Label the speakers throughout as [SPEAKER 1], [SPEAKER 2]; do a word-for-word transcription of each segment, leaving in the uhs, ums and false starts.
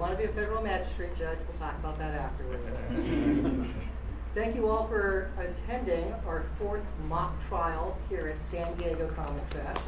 [SPEAKER 1] want to be a federal magistrate judge, we'll talk about that afterwards. Thank you all for attending our fourth mock trial here at San Diego Comic Fest.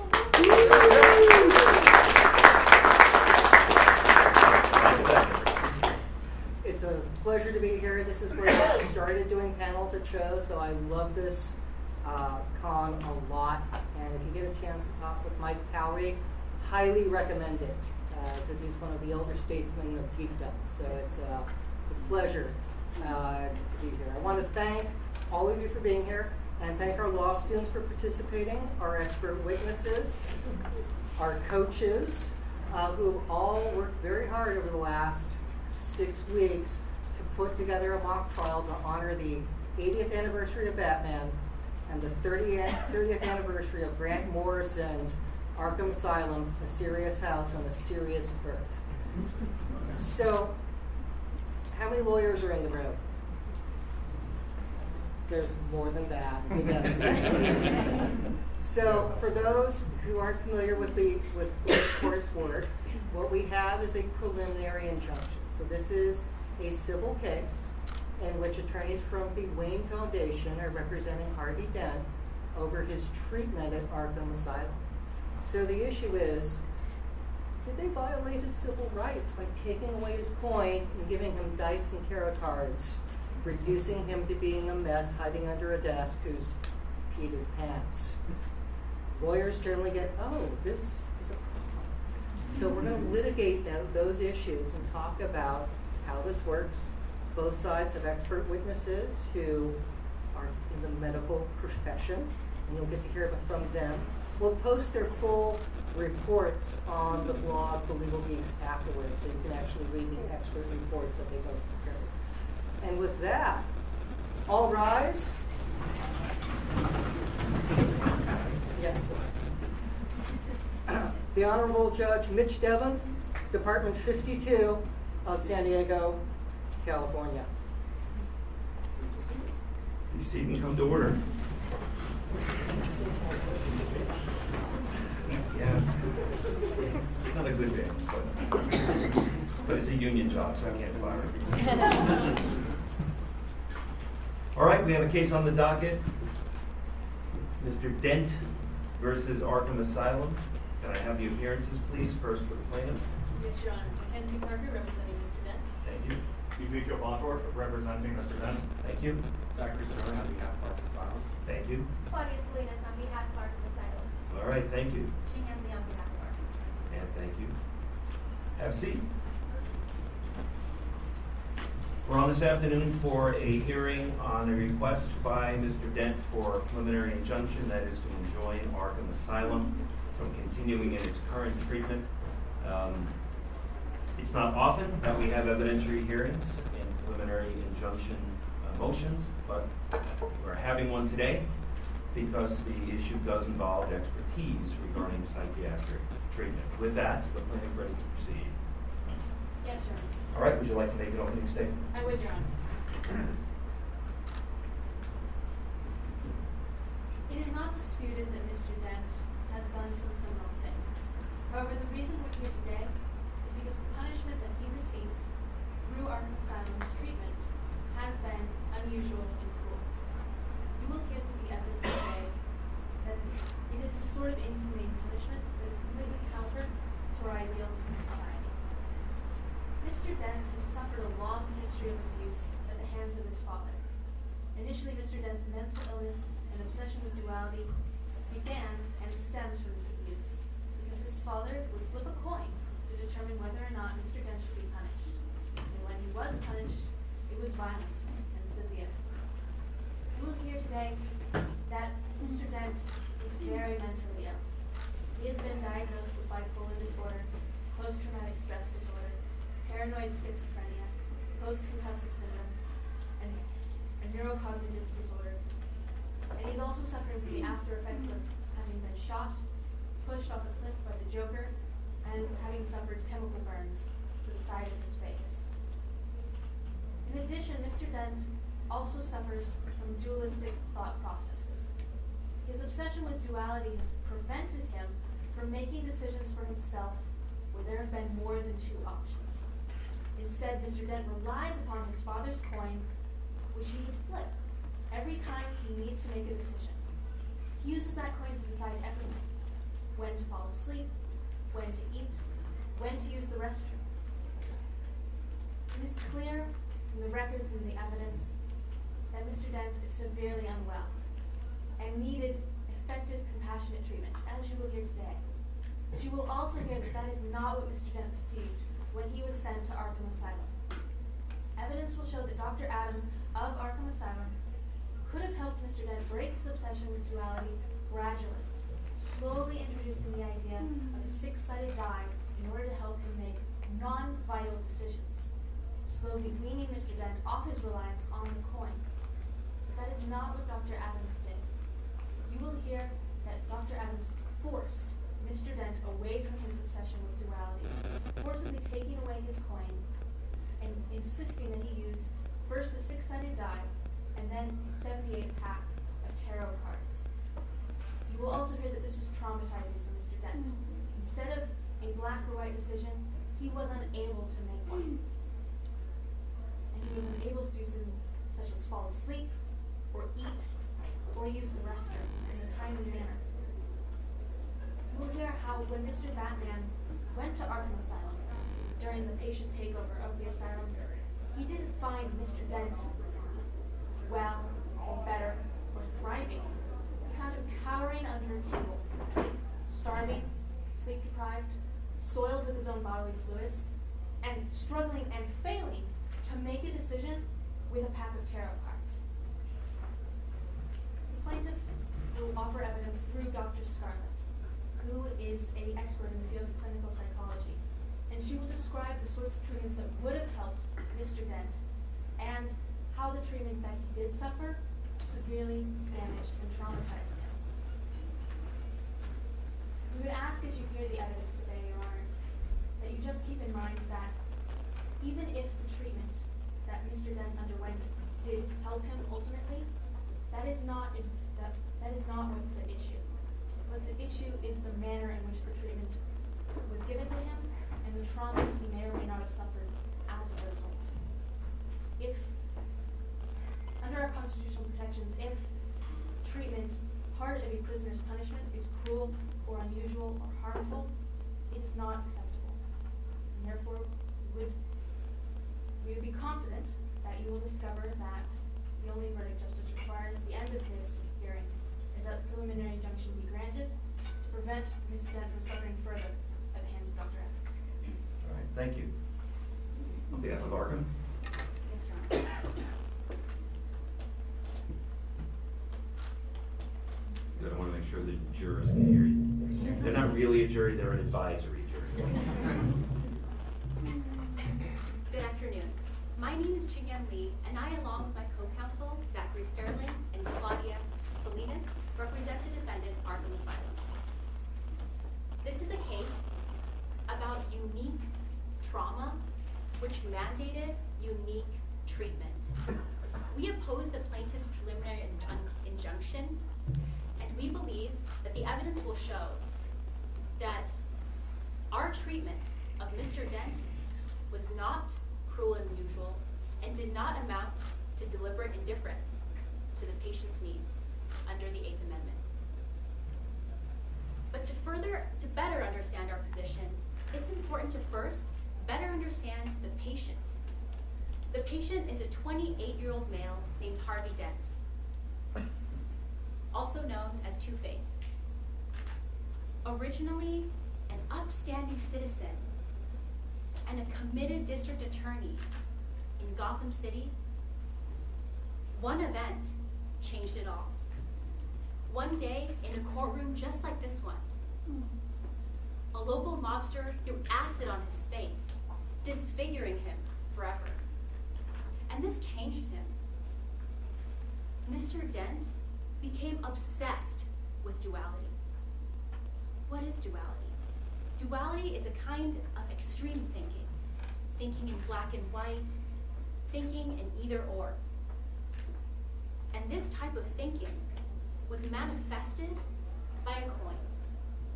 [SPEAKER 1] It's a pleasure to be here. This is where I started doing panels at shows, so I love this uh, con a lot. And if you get a chance to talk with Mike Towery, highly recommend it, because uh, he's one of the elder statesmen of geekdom. So it's, uh, it's a pleasure uh, to be here. I want to thank all of you for being here, and thank our law students for participating, our expert witnesses, our coaches, uh, who have all worked very hard over the last six weeks to put together a mock trial to honor the eightieth anniversary of Batman and the thirtieth, thirtieth anniversary of Grant Morrison's Arkham Asylum, A Serious House on a Serious Earth. So, how many lawyers are in the room? There's more than that, yes. So, for those who aren't familiar with the with the court's work, what we have is a preliminary injunction. So this is a civil case in which attorneys from the Wayne Foundation are representing Harvey Dent over his treatment at Arkham Asylum. So the issue is, did they violate his civil rights by taking away his coin and giving him dice and tarot cards, reducing him to being a mess, hiding under a desk who's peed his pants? Lawyers generally get, oh, this is a problem. So we're going to litigate those issues and talk about how this works. Both sides have expert witnesses who are in the medical profession, and you'll get to hear from them. We'll post their full reports on the blog, The Legal Geeks, afterwards, so you can actually read the expert reports that they both prepared. And with that, all rise. Yes, sir. The Honorable Judge Mitch Devon, Department fifty-two of San Diego, California.
[SPEAKER 2] Be seated and come to order. Yeah, it's not a good day, but, but it's a union job, so I can't fire it. All right, we have a case on the docket. Mister Dent versus Arkham Asylum. Can I have the appearances, please, first for the plaintiff?
[SPEAKER 3] Yes, Your Honor. Mackenzie Parker, representing Mister Dent.
[SPEAKER 2] Thank you.
[SPEAKER 4] Ezekiel Bontor, representing Mister Dent.
[SPEAKER 2] Thank you.
[SPEAKER 4] Zachary Sedona on behalf of Arkham Asylum.
[SPEAKER 2] Thank you.
[SPEAKER 5] Claudia Salinas on behalf of Arkham Asylum.
[SPEAKER 2] All right, thank you.
[SPEAKER 5] Jean Emily on behalf of Arkham.
[SPEAKER 2] And thank you. Have a seat. We're on this afternoon for a hearing on a request by Mister Dent for a preliminary injunction, that is to enjoin Arkham Asylum from continuing in its current treatment. Um, it's not often that we have evidentiary hearings in preliminary injunction uh, motions, but we're having one today because the issue does involve expertise regarding psychiatric treatment. With that, is the plaintiff ready to proceed?
[SPEAKER 3] Yes, Your Honor.
[SPEAKER 2] All right, would you like to make an opening statement?
[SPEAKER 3] I would, Your Honor. It is not disputed that Mister Dent has done some criminal things. However, the reason we're here today is because the punishment that he received through Arkham Asylum's treatment has been unusual and cruel. You will give the evidence today that it is the sort of inhumane punishment that is completely counter to our ideals as a society. Mister Dent has suffered a long history of abuse at the hands of his father. Initially, Mister Dent's mental illness and obsession with duality began and stems from this abuse, because his father would flip a coin to determine whether or not Mister Dent should be punished. And when he was punished, it was violent and severe. You will hear today that Mister Dent is very mentally ill. He has been diagnosed with bipolar disorder, post-traumatic stress disorder, paranoid schizophrenia, post-concussive syndrome, and a neurocognitive disorder. And he's also suffering from the after effects of having been shot, pushed off a cliff by the Joker, and having suffered chemical burns to the side of his face. In addition, Mister Dent also suffers from dualistic thought processes. His obsession with duality has prevented him from making decisions for himself where there have been more than two options. Instead, Mister Dent relies upon his father's coin, which he would flip every time he needs to make a decision. He uses that coin to decide everything: when to fall asleep, when to eat, when to use the restroom. It is clear from the records and the evidence that Mister Dent is severely unwell and needed effective, compassionate treatment, as you will hear today. But you will also hear that that is not what Mister Dent received when he was sent to Arkham Asylum. Evidence will show that Doctor Adams of Arkham Asylum could have helped Mister Dent break his obsession with duality gradually, slowly introducing the idea of a six-sided die in order to help him make non-vital decisions, slowly weaning Mister Dent off his reliance on the coin. But that is not what Doctor Adams did. You will hear that Doctor Adams forced Mister Dent away from his obsession with duality, forcibly taking away his coin and insisting that he used first a six-sided die and then a seventy-eight pack of tarot cards. You will also hear that this was traumatizing for Mister Dent. Instead of a black or white decision, he was unable to make one. And he was unable to do something such as fall asleep, or eat, or use the restroom in a timely manner. You will hear how when Mister Batman went to Arkham Asylum during the patient takeover of the asylum, he didn't find Mister Dent well, or better, or thriving. He found him cowering under a table, starving, sleep deprived, soiled with his own bodily fluids, and struggling and failing to make a decision with a pack of tarot cards. The plaintiff will offer evidence through Doctor Scarlett, who is an expert in the field of clinical psychology, and she will describe the sorts of treatments that would have helped Mister Dent and how the treatment that he did suffer severely damaged and traumatized him. We would ask, as you hear the evidence today, Your Honor, that you just keep in mind that even if the treatment that Mister Dent underwent did help him ultimately, that is not is that that is not what's at issue. What's at issue is the manner in which the treatment was given to him and the trauma he may or may not have suffered as a result. If, under our constitutional protections, if treatment, part of a prisoner's punishment, is cruel or unusual or harmful, it is not acceptable. And therefore, we would, we would be confident that you will discover that the only verdict justice requires at the end of this hearing is that the preliminary injunction be granted to prevent Mister Dent from suffering further at the hands of Doctor Adams.
[SPEAKER 2] All right, thank you. On behalf of Arkham.
[SPEAKER 3] Yes, Your Honor.
[SPEAKER 2] Good, I want to make sure the jurors can hear you. They're not really a jury, they're an advisory jury.
[SPEAKER 6] Good afternoon. My name is Chingyang Lee, and I, along with my co-counsel, Zachary Sterling and Claudia Salinas, represent the defendant, Arkham Asylum. This is a case about unique trauma which mandated unique treatment. We oppose the plaintiff's preliminary injun- injunction, and we believe that the evidence will show that our treatment of Mister Dent was not cruel and unusual and did not amount to deliberate indifference to the patient's needs under the Eighth Amendment. But to further, to better understand our position, it's important to first better understand the patient. The patient is a twenty-eight-year-old male named Harvey Dent, also known as Two-Face. Originally an upstanding citizen and a committed district attorney in Gotham City, one event changed it all. One day in a courtroom just like this one, a local mobster threw acid on his face, disfiguring him forever. And this changed him. Mister Dent became obsessed with duality. What is duality? Duality is a kind of extreme thinking, thinking in black and white, thinking in either or. And this type of thinking was manifested by a coin.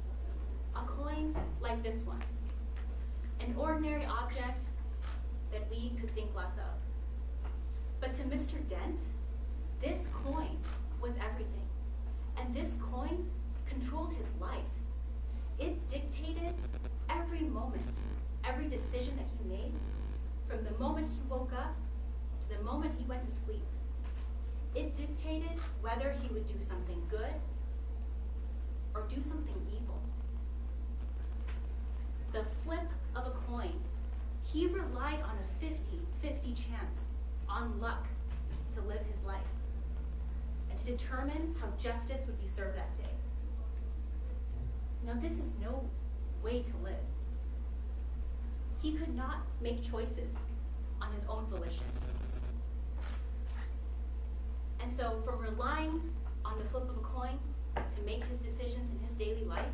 [SPEAKER 6] A coin like this one, an ordinary object that we could think less of. But to Mister Dent, this coin was everything. And this coin controlled his life. It dictated every moment, every decision that he made, from the moment he woke up to the moment he went to sleep. It dictated whether he would do something good or do something evil. The flip of a coin, he relied on a fifty-fifty chance, on luck, to live his life and to determine how justice would be served that day. Now, this is no way to live. He could not make choices on his own volition. And so, from relying on the flip of a coin to make his decisions in his daily life,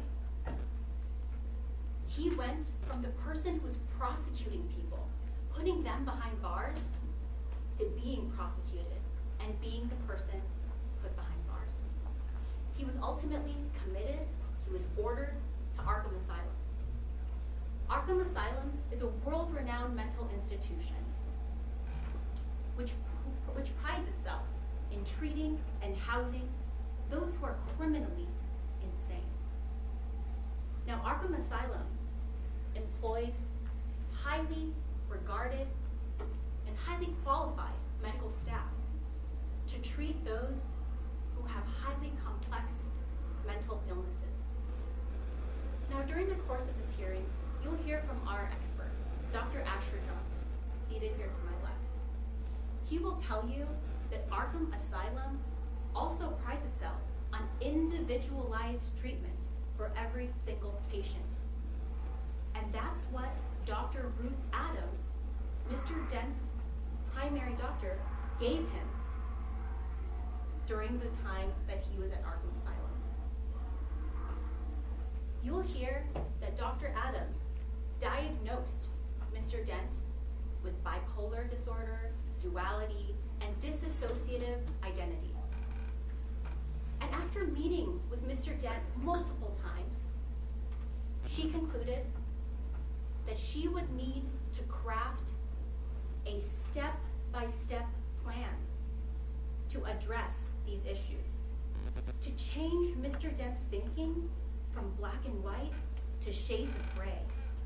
[SPEAKER 6] he went from the person who was prosecuting people, putting them behind bars, to being prosecuted and being the person put behind bars. He was ultimately committed, he was ordered to Arkham Asylum. Arkham Asylum is a world-renowned mental institution which, which prides itself in treating and housing those who are criminally insane. Now, Arkham Asylum employs highly regarded and highly qualified medical staff to treat those who have highly complex mental illnesses. Now, during the course of this hearing, you'll hear from our expert, Doctor Asher Johnson, seated here to my left. He will tell you that Arkham Asylum also prides itself on individualized treatment for every single patient. And that's what Doctor Ruth Adams, Mister Dent's primary doctor, gave him during the time that he was at Arkham Asylum. You'll hear that Doctor Adams diagnosed Mister Dent with bipolar disorder, duality, and dissociative identity. And after meeting with Mister Dent multiple times, she concluded that she would need to craft a step-by-step plan to address these issues, to change Mister Dent's thinking from black and white to shades of gray.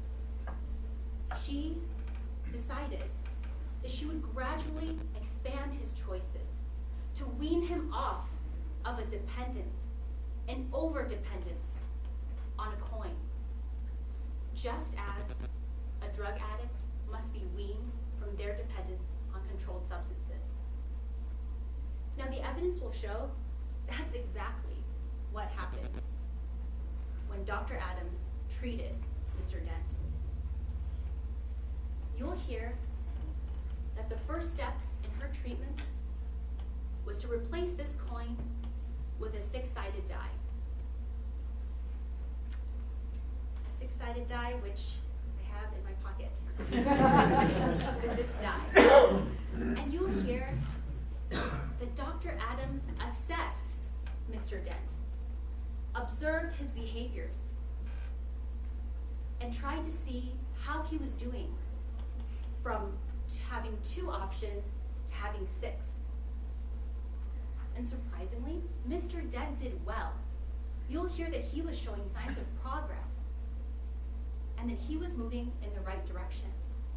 [SPEAKER 6] She decided that she would gradually expand his choices to wean him off of a dependence, an over-dependence on a coin, just as a drug addict must be weaned from their dependence on controlled substances. Now, the evidence will show that's exactly what happened when Doctor Adams treated Mister Dent. You'll hear that the first step in her treatment was to replace this coin with a six-sided die. A six-sided die, which I have in my pocket, with this die. And you'll hear that Doctor Adams assessed Mister Dent, observed his behaviors, and tried to see how he was doing from having two options to having six. And surprisingly, Mister Dent did well. You'll hear that he was showing signs of progress and that he was moving in the right direction.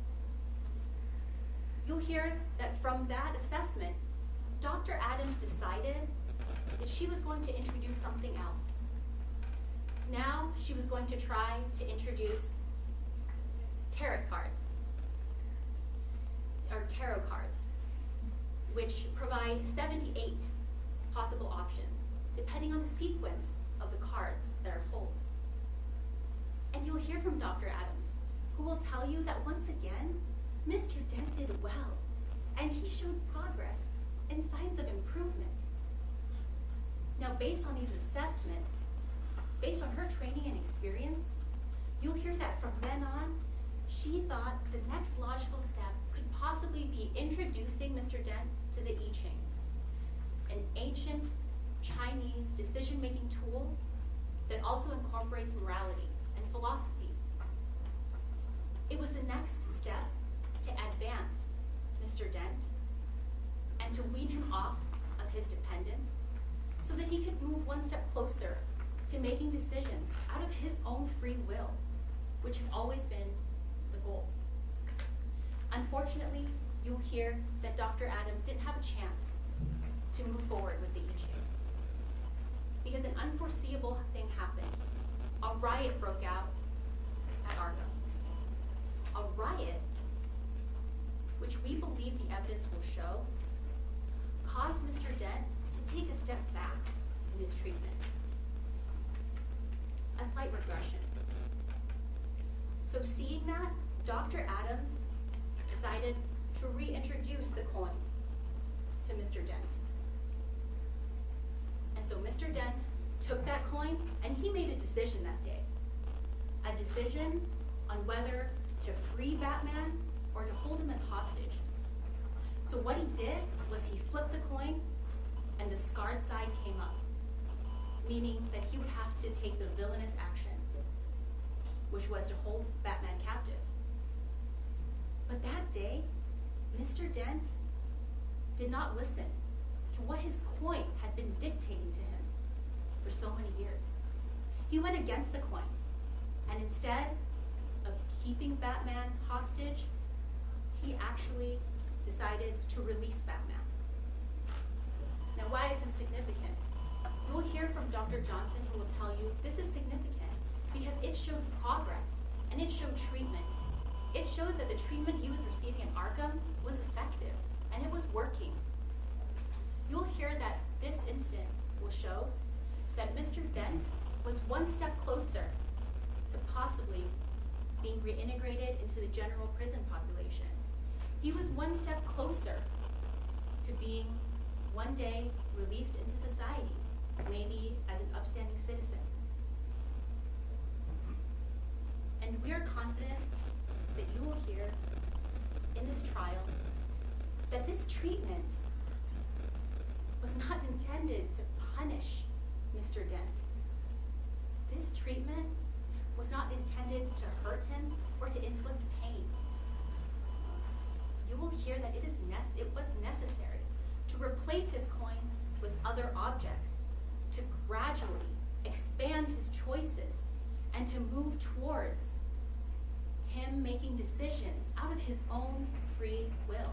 [SPEAKER 6] You'll hear that from that assessment, Doctor Adams decided that she was going to introduce something else. Now she was going to try to introduce tarot cards, or tarot cards, which provide seventy-eight possible options, depending on the sequence of the cards that are pulled. And you'll hear from Doctor Adams, who will tell you that once again, Mister Dent did well, and he showed progress and signs of improvement. Now, based on these assessments, based on her training and experience, you'll hear that from then on, she thought the next logical step could possibly be introducing Mister Dent to the I Ching, an ancient Chinese decision-making tool that also incorporates morality and philosophy. It was the next step to advance and to wean him off of his dependence so that he could move one step closer to making decisions out of his own free will, which had always been the goal. Unfortunately, you'll hear that Doctor Adams didn't have a chance to move forward with the issue because an unforeseeable thing happened. A riot broke out at Argo. A riot, which we believe the evidence will show, caused Mister Dent to take a step back in his treatment. A slight regression. So seeing that, Doctor Adams decided to reintroduce the coin to Mister Dent. And so Mister Dent took that coin and he made a decision that day. A decision on whether to free Batman or to hold him as hostage. So what he did was he flipped the coin and the scarred side came up, meaning that he would have to take the villainous action, which was to hold Batman captive. But that day, Mister Dent did not listen to what his coin had been dictating to him for so many years. He went against the coin, and instead of keeping Batman hostage, he actually decided to release Batman. Now, why is this significant? You'll hear from Doctor Johnson, who will tell you this is significant because it showed progress and it showed treatment. It showed that the treatment he was receiving in Arkham was effective and it was working. You'll hear that this incident will show that Mister Dent was one step closer to possibly being reintegrated into the general prison population. He was one step closer to being one day released into society, maybe as an upstanding citizen. And we are confident that you will hear in this trial that this treatment was not intended to punish Mister Dent. This treatment was not intended to hurt him or to inflict pain. You will hear that it is nece- it was necessary to replace his coin with other objects, to gradually expand his choices, and to move towards him making decisions out of his own free will.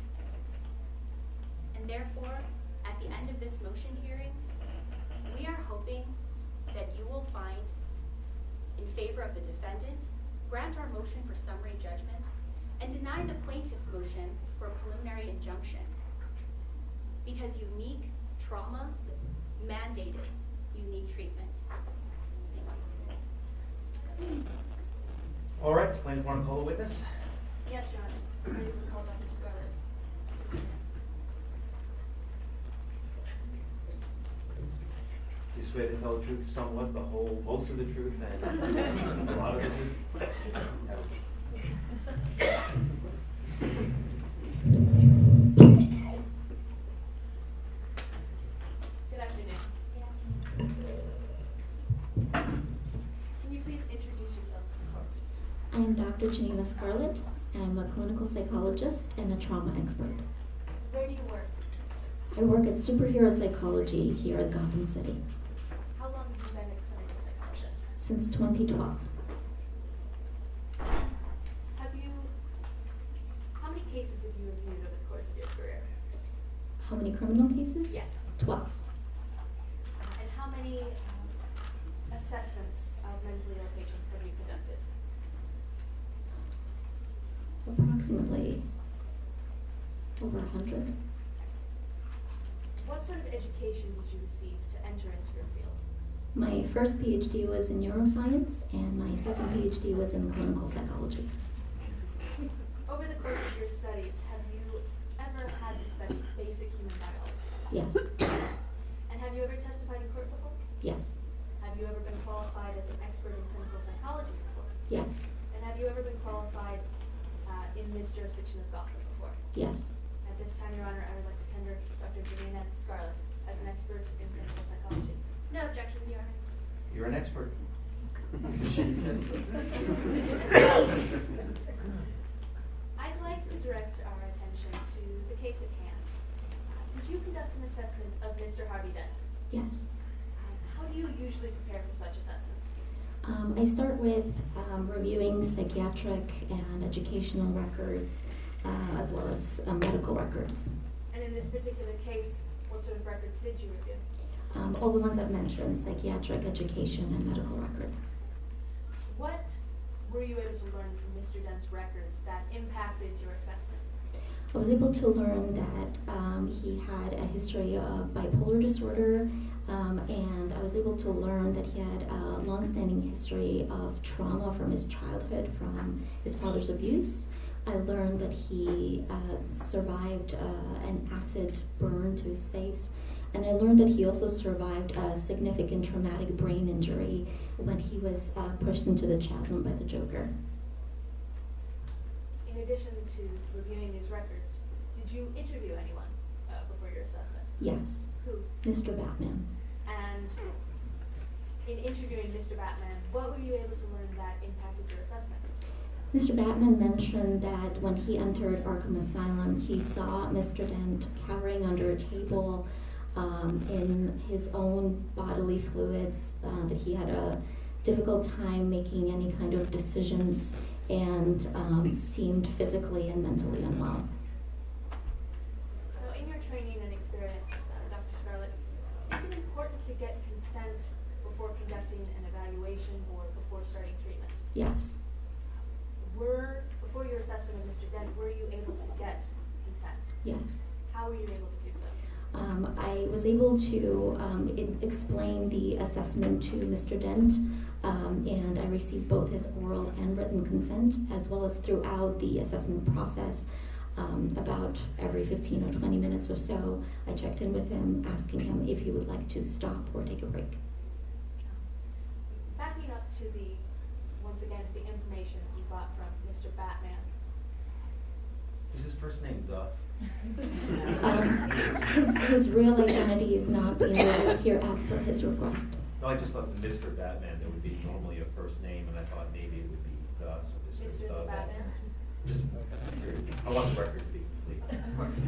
[SPEAKER 6] And therefore, at the end of this motion hearing, we are hoping that you will find in favor of the defendant, grant our motion for summary judgment, and deny the plaintiff's motion for a preliminary injunction, because unique trauma mandated unique treatment. Thank you.
[SPEAKER 2] All right, plaintiff, want to call the witness?
[SPEAKER 3] Yes, Your Honor. Ready to call Doctor Scarlett.
[SPEAKER 2] Do you swear to tell the truth somewhat, the whole, most of the truth, and a lot of the truth?
[SPEAKER 3] Good afternoon. Can you please introduce yourself to the court?
[SPEAKER 7] I am Doctor Janina Scarlett. I'm a clinical psychologist and a trauma expert.
[SPEAKER 3] Where do you work?
[SPEAKER 7] I work at Superhero Psychology here at Gotham City
[SPEAKER 3] How long have you been a clinical psychologist?
[SPEAKER 7] since twenty twelve.
[SPEAKER 3] Have you, how many cases have you reviewed over the course of your career?
[SPEAKER 7] How many criminal cases?
[SPEAKER 3] Yes.
[SPEAKER 7] twelve.
[SPEAKER 3] And how many um, assessments of mentally ill patients have you conducted?
[SPEAKER 7] Approximately over one hundred.
[SPEAKER 3] What sort of education did you receive to enter into your field?
[SPEAKER 7] My first PhD was in neuroscience, and my second PhD was in clinical psychology.
[SPEAKER 3] Over the course of your studies, have you ever had to study basic human biology?
[SPEAKER 7] Yes.
[SPEAKER 3] And have you ever testified in court before?
[SPEAKER 7] Yes.
[SPEAKER 3] Have you ever been qualified as an expert in clinical psychology before?
[SPEAKER 7] Yes.
[SPEAKER 3] And have you ever been qualified uh, in this jurisdiction of Gotham before?
[SPEAKER 7] Yes.
[SPEAKER 3] At this time, Your Honor, I would like to tender Doctor Janina Scarlett as an expert in clinical psychology.
[SPEAKER 6] No objections, Your Honor.
[SPEAKER 2] You're an expert. She said so.
[SPEAKER 3] I'd like to direct our attention to the case at hand. did you conduct an assessment of Mister Harvey Dent?
[SPEAKER 7] Yes.
[SPEAKER 3] Um, how do you usually prepare for such assessments?
[SPEAKER 7] Um, I start with um, reviewing psychiatric and educational records, uh, as well as uh, medical records.
[SPEAKER 3] And in this particular case, what sort of records did you review?
[SPEAKER 7] Um, all the ones I've mentioned, psychiatric, education, and medical records.
[SPEAKER 3] What were you able to learn from Mister Dent's records that impacted your assessment?
[SPEAKER 7] I was able to learn that um, he had a history of bipolar disorder, um, and I was able to learn that he had a long-standing history of trauma from his childhood, from his father's abuse. I learned that he uh, survived uh, an acid burn to his face, and I learned that he also survived a significant traumatic brain injury when he was uh, pushed into the chasm by the Joker.
[SPEAKER 3] In addition to reviewing these records, did you interview anyone uh, before your assessment?
[SPEAKER 7] Yes,
[SPEAKER 3] Who?
[SPEAKER 7] Mister Batman.
[SPEAKER 3] And in interviewing Mister Batman, what were you able to learn that impacted your assessment?
[SPEAKER 7] Mister Batman mentioned that when he entered Arkham Asylum, he saw Mister Dent cowering under a table um, in his own bodily fluids, uh, that he had a difficult time making any kind of decisions, and um, seemed physically and mentally unwell.
[SPEAKER 3] Now, in your training and experience, uh, Doctor Scarlett, is it important to get consent before conducting an evaluation or before starting treatment?
[SPEAKER 7] Yes.
[SPEAKER 3] Were, before your assessment of Mister Dent, were you able to get consent?
[SPEAKER 7] Yes.
[SPEAKER 3] How were you able to do so?
[SPEAKER 7] Um, I was able to um, I- explain the assessment to Mister Dent, um, and I received both his oral and written consent, as well as throughout the assessment process. Um, about every fifteen or twenty minutes or so, I checked in with him, asking him if he would like to stop or take a break.
[SPEAKER 3] Backing up to the, once again, to the information you got from Mister Batman.
[SPEAKER 2] Is his first name The?
[SPEAKER 7] Um, his, his real identity is not being revealed here as per his request.
[SPEAKER 2] No, I just thought Mister Batman, there would be normally a first name, and I thought maybe it would be The, so Mister
[SPEAKER 3] Mister
[SPEAKER 2] The
[SPEAKER 3] Batman?
[SPEAKER 2] Just curious. I want the record to be complete.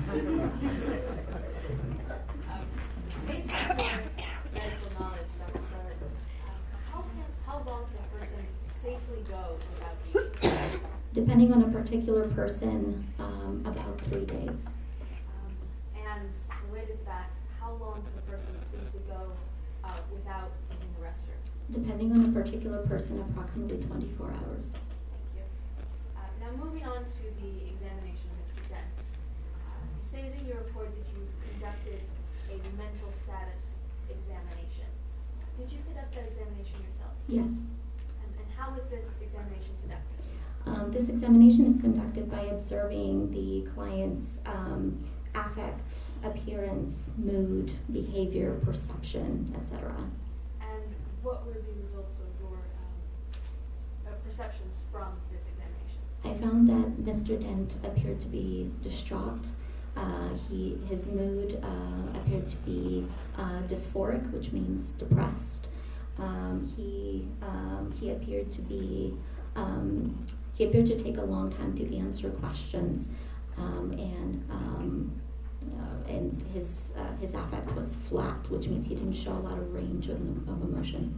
[SPEAKER 3] Um, based on your medical knowledge, Doctor Scarlett, um, how, can, how long can a person safely go without eating?
[SPEAKER 7] Depending on a particular person, um, about three days.
[SPEAKER 3] Um, and related to that, how long can a person safely go uh, without using the restroom?
[SPEAKER 7] Depending on a particular person, approximately twenty-four hours.
[SPEAKER 3] Thank you. Uh, now moving on to the examination of Mister Dent. Uh, you stated in your report that you conducted a mental status examination. Did you conduct that examination yourself?
[SPEAKER 7] Yes.
[SPEAKER 3] And, and how was this examination conducted?
[SPEAKER 7] Um, this examination is conducted by observing the client's um, affect, appearance, mood, behavior, perception, et cetera.
[SPEAKER 3] And what were the results of your um, uh, perceptions from this examination?
[SPEAKER 7] I found that Mister Dent appeared to be distraught. Uh, he, his mood uh, appeared to be uh, dysphoric, which means depressed. Um, he, um, he appeared to be um, He appeared to take a long time to answer questions, um, and um, uh, and his uh, his affect was flat, which means he didn't show a lot of range of, of emotion.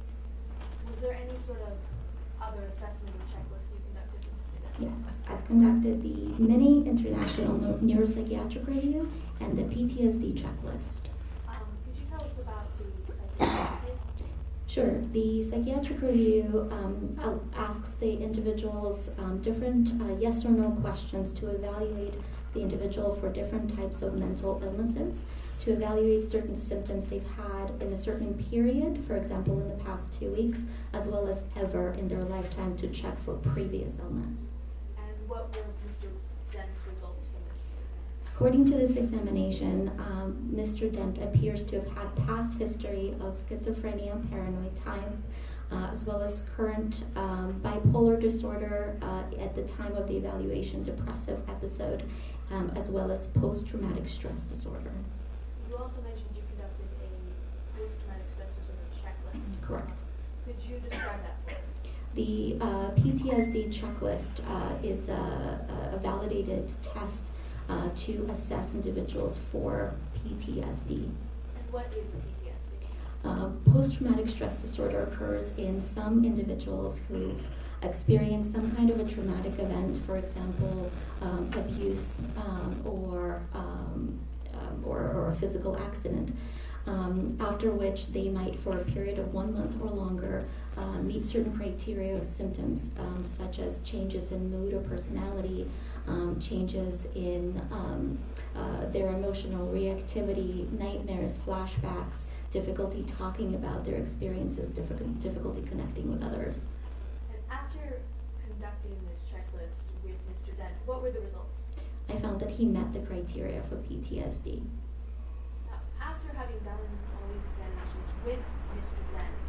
[SPEAKER 3] Was there any sort of other assessment or checklist you conducted for Mister Dent?
[SPEAKER 7] Yes, I've conducted the Mini International Neu- Neuropsychiatric Review and the P T S D checklist.
[SPEAKER 3] Um, could you tell us about the psychiatric?
[SPEAKER 7] Sure. The psychiatric review um, uh, asks the individuals um, different uh, yes or no questions to evaluate the individual for different types of mental illnesses, to evaluate certain symptoms they've had in a certain period, for example, in the past two weeks, as well as ever in their lifetime, to check for previous illness.
[SPEAKER 3] And what were Mister Dent's results from this?
[SPEAKER 7] According to this examination, um, Mister Dent appears to have had past history of schizophrenia and paranoid type, uh, as well as current um, bipolar disorder uh, at the time of the evaluation, depressive episode, um, as well as post-traumatic stress disorder.
[SPEAKER 3] You also mentioned you conducted a post-traumatic stress disorder checklist.
[SPEAKER 7] Correct.
[SPEAKER 3] Could you describe that for us?
[SPEAKER 7] The uh, P T S D checklist uh, is a, a validated test uh, to assess individuals for P T S D.
[SPEAKER 3] And what is P T S D?
[SPEAKER 7] Uh, post-traumatic stress disorder occurs in some individuals who've experienced some kind of a traumatic event, for example, um, abuse um, or, um, um, or, or a physical accident, um, after which they might, for a period of one month or longer, uh, meet certain criteria of symptoms, um, such as changes in mood or personality, um, changes in um, uh, their emotional reactivity, nightmares, flashbacks, difficulty talking about their experiences, difficulty, difficulty connecting with others.
[SPEAKER 3] And after conducting this checklist with Mister Dent, what were the results?
[SPEAKER 7] I found that he met the criteria for P T S D.
[SPEAKER 3] Now, after having done all these examinations with Mister Dent,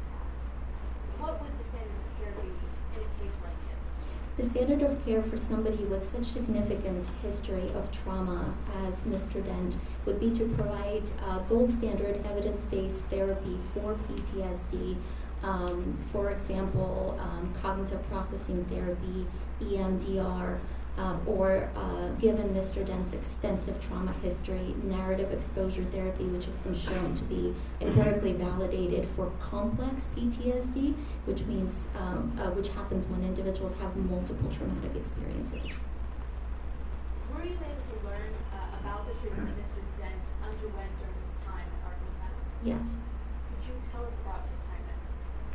[SPEAKER 3] what would the standard of care be in a case like this?
[SPEAKER 7] The standard of care for somebody with such significant history of trauma as Mister Dent would be to provide uh, gold standard evidence-based therapy for P T S D. Um, for example, um, cognitive processing therapy, E M D R, uh, or uh, given Mister Dent's extensive trauma history, narrative exposure therapy, which has been shown to be empirically validated for complex P T S D, which means um, uh, which happens when individuals have multiple traumatic experiences.
[SPEAKER 3] Were you able to learn uh, about the treatment that Mister Dent underwent during his time at Arkham Asylum?
[SPEAKER 7] Yes.
[SPEAKER 3] Could you tell us about his time there?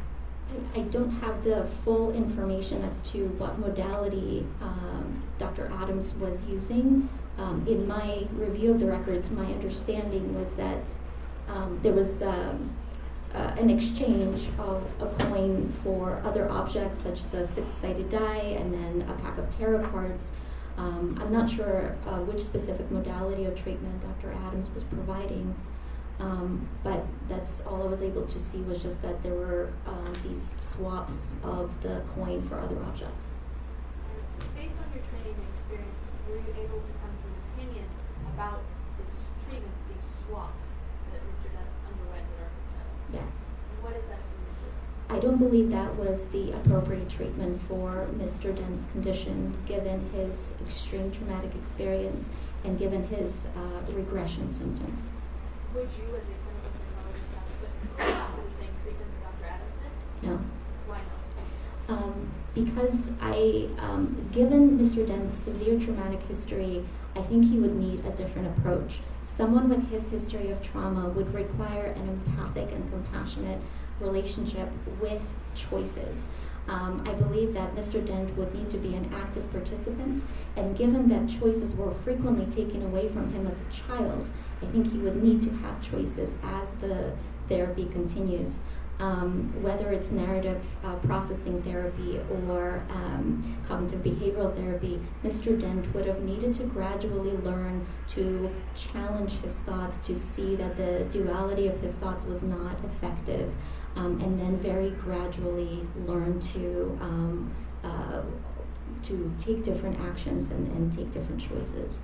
[SPEAKER 7] I don't have the full information as to what modality um, Doctor Adams was using. Um, in my review of the records, my understanding was that um, there was um, uh, an exchange of a coin for other objects, such as a six-sided die and then a pack of tarot cards. Um, I'm not sure uh, which specific modality of treatment Doctor Adams was providing. Um, but that's all I was able to see was just that there were um, these swaps of the coin for other objects.
[SPEAKER 3] Based on your training and experience, were you able to come to an opinion about this treatment, these swaps that Mister Dent underwent at Arkham Asylum?
[SPEAKER 7] Yes.
[SPEAKER 3] And what is that opinion, please?
[SPEAKER 7] I don't believe that was the appropriate treatment for Mister Dent's condition, given his extreme traumatic experience and given his uh, regression symptoms.
[SPEAKER 3] Would you, as a clinical psychologist, have put him through the same treatment that Doctor Adams did?
[SPEAKER 7] No.
[SPEAKER 3] Why not?
[SPEAKER 7] Um, because I, um, given Mister Dent's severe traumatic history, I think he would need a different approach. Someone with his history of trauma would require an empathic and compassionate relationship with choices. Um, I believe that Mister Dent would need to be an active participant, and given that choices were frequently taken away from him as a child, I think he would need to have choices as the therapy continues. Um, whether it's narrative uh, processing therapy or um, cognitive behavioral therapy, Mister Dent would have needed to gradually learn to challenge his thoughts, to see that the duality of his thoughts was not effective, um, and then very gradually learn to um, uh, to take different actions and, and take different choices.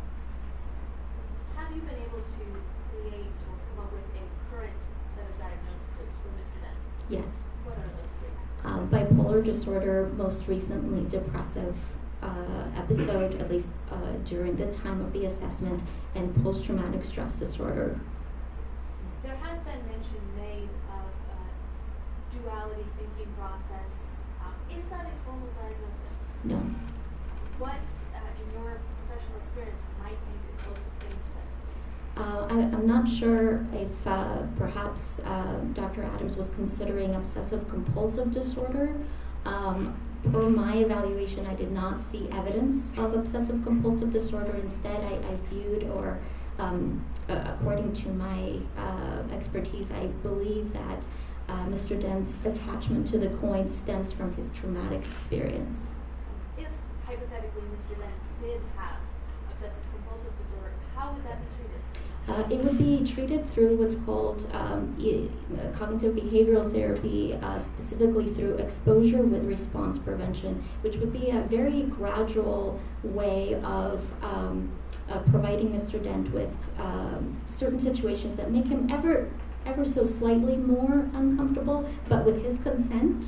[SPEAKER 3] Have you been able to create or come up with a current set of diagnoses for Mister Dent?
[SPEAKER 7] Yes.
[SPEAKER 3] What are those, please?
[SPEAKER 7] Uh, bipolar disorder, most recently depressive uh, episode, at least uh, during the time of the assessment, and post-traumatic stress disorder.
[SPEAKER 3] There has been mention made of uh, duality thinking process. Um, is that a formal diagnosis?
[SPEAKER 7] No.
[SPEAKER 3] What, uh, in your professional experience, might be the closest thing to it?
[SPEAKER 7] Uh, I, I'm not sure if uh, perhaps uh, Doctor Adams was considering obsessive-compulsive disorder. Um, per my evaluation, I did not see evidence of obsessive-compulsive disorder. Instead, I, I viewed, or um, uh, according to my uh, expertise, I believe that uh, Mister Dent's attachment to the coin stems from his traumatic experience.
[SPEAKER 3] If, hypothetically, Mister Dent did have obsessive-compulsive disorder, how would that be treated?
[SPEAKER 7] Uh, it would be treated through what's called um, e- uh, cognitive behavioral therapy, uh, specifically through exposure with response prevention, which would be a very gradual way of um, uh, providing Mister Dent with um, certain situations that make him ever, ever so slightly more uncomfortable, but with his consent,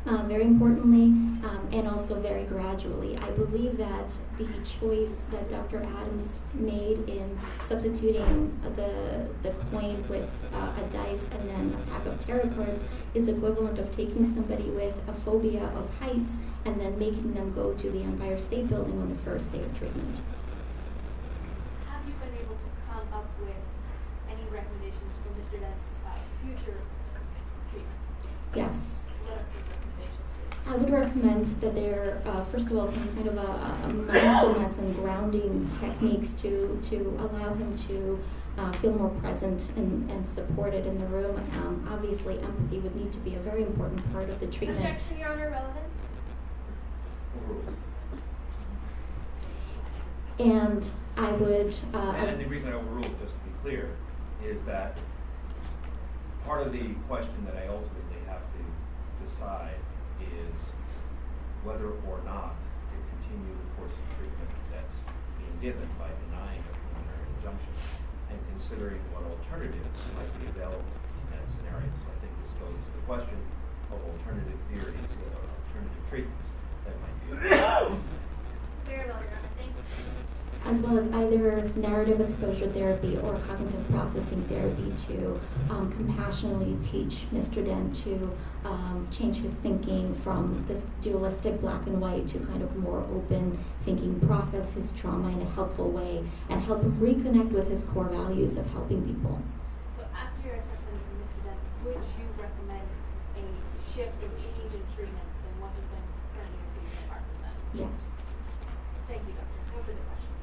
[SPEAKER 7] uh, very importantly, um, and also very gradually. I believe that the choice that Doctor Adams made in substituting the the coin with uh, a dice and then a pack of tarot cards is equivalent of taking somebody with a phobia of heights and then making them go to the Empire State Building on the first day of treatment.
[SPEAKER 3] Have you been able to come up with any recommendations for Mister Dent's uh, future treatment?
[SPEAKER 7] Yes.
[SPEAKER 3] What are those recommendations for you?
[SPEAKER 7] I would recommend that there, uh, first of all, some kind of a, a mindfulness and grounding techniques to, to allow him to uh, feel more present and, and supported in the room. Um, obviously, empathy would need to be a very important part of the treatment.
[SPEAKER 5] Objection, Your Honor, relevance?
[SPEAKER 7] And I would... Uh,
[SPEAKER 2] And the reason I overruled, just to be clear, is that part of the question that I ultimately have to decide is whether or not to continue the course of treatment that's being given by denying a preliminary injunction and considering what alternatives might be available in that scenario. So I think this goes to the question of alternative theories that are alternative treatments that might be available.
[SPEAKER 5] Very well, Your Honor. Thank you.
[SPEAKER 7] as well as either narrative exposure therapy or cognitive processing therapy to um, compassionately teach Mister Dent to um, change his thinking from this dualistic black and white to kind of more open thinking, process his trauma in a helpful way, and help him reconnect with his core values of helping people.
[SPEAKER 3] So after your assessment of Mister Dent, would you recommend a shift or change in treatment than what has been currently received by Parkinson?
[SPEAKER 7] Yes.
[SPEAKER 3] Thank you, Doctor. No further questions.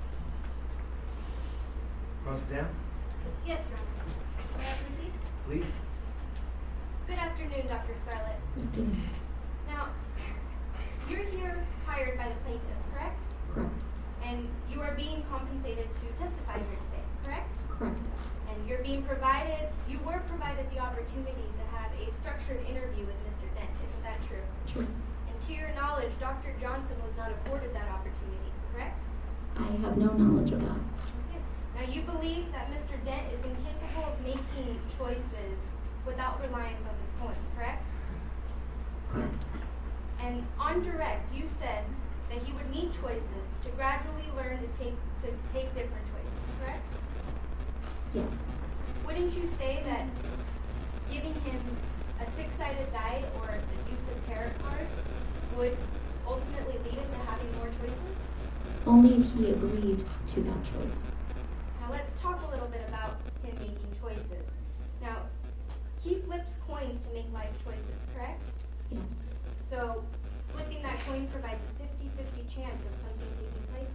[SPEAKER 2] Cross-exam,
[SPEAKER 5] Yes, Your Honor. May I proceed?
[SPEAKER 2] please.
[SPEAKER 5] Good afternoon, Doctor Scarlett. Now, you're here hired by the plaintiff, correct?
[SPEAKER 7] Correct.
[SPEAKER 5] And you are being compensated to testify here today, correct?
[SPEAKER 7] Correct.
[SPEAKER 5] And you're being provided, you were provided the opportunity to have a structured interview with Mister Dent, isn't that true?
[SPEAKER 7] True.
[SPEAKER 5] And to your knowledge, Doctor Johnson was not afforded that opportunity, correct?
[SPEAKER 7] I have no knowledge of that.
[SPEAKER 5] Okay. Now, you believe that Mister Dent is incapable of making choices without reliance on his coin, correct?
[SPEAKER 7] Correct.
[SPEAKER 5] And on direct, you said that he would need choices to gradually learn to take to take different choices, correct?
[SPEAKER 7] Yes.
[SPEAKER 5] Wouldn't you say that giving him a six-sided die or the use of tarot cards would ultimately lead him to having more choices?
[SPEAKER 7] Only if he agreed to that choice.
[SPEAKER 5] Now let's talk a little bit about him making choices. Now, he flips coins to make life choices, correct?
[SPEAKER 7] Yes.
[SPEAKER 5] So flipping that coin provides a fifty-fifty chance of something taking place.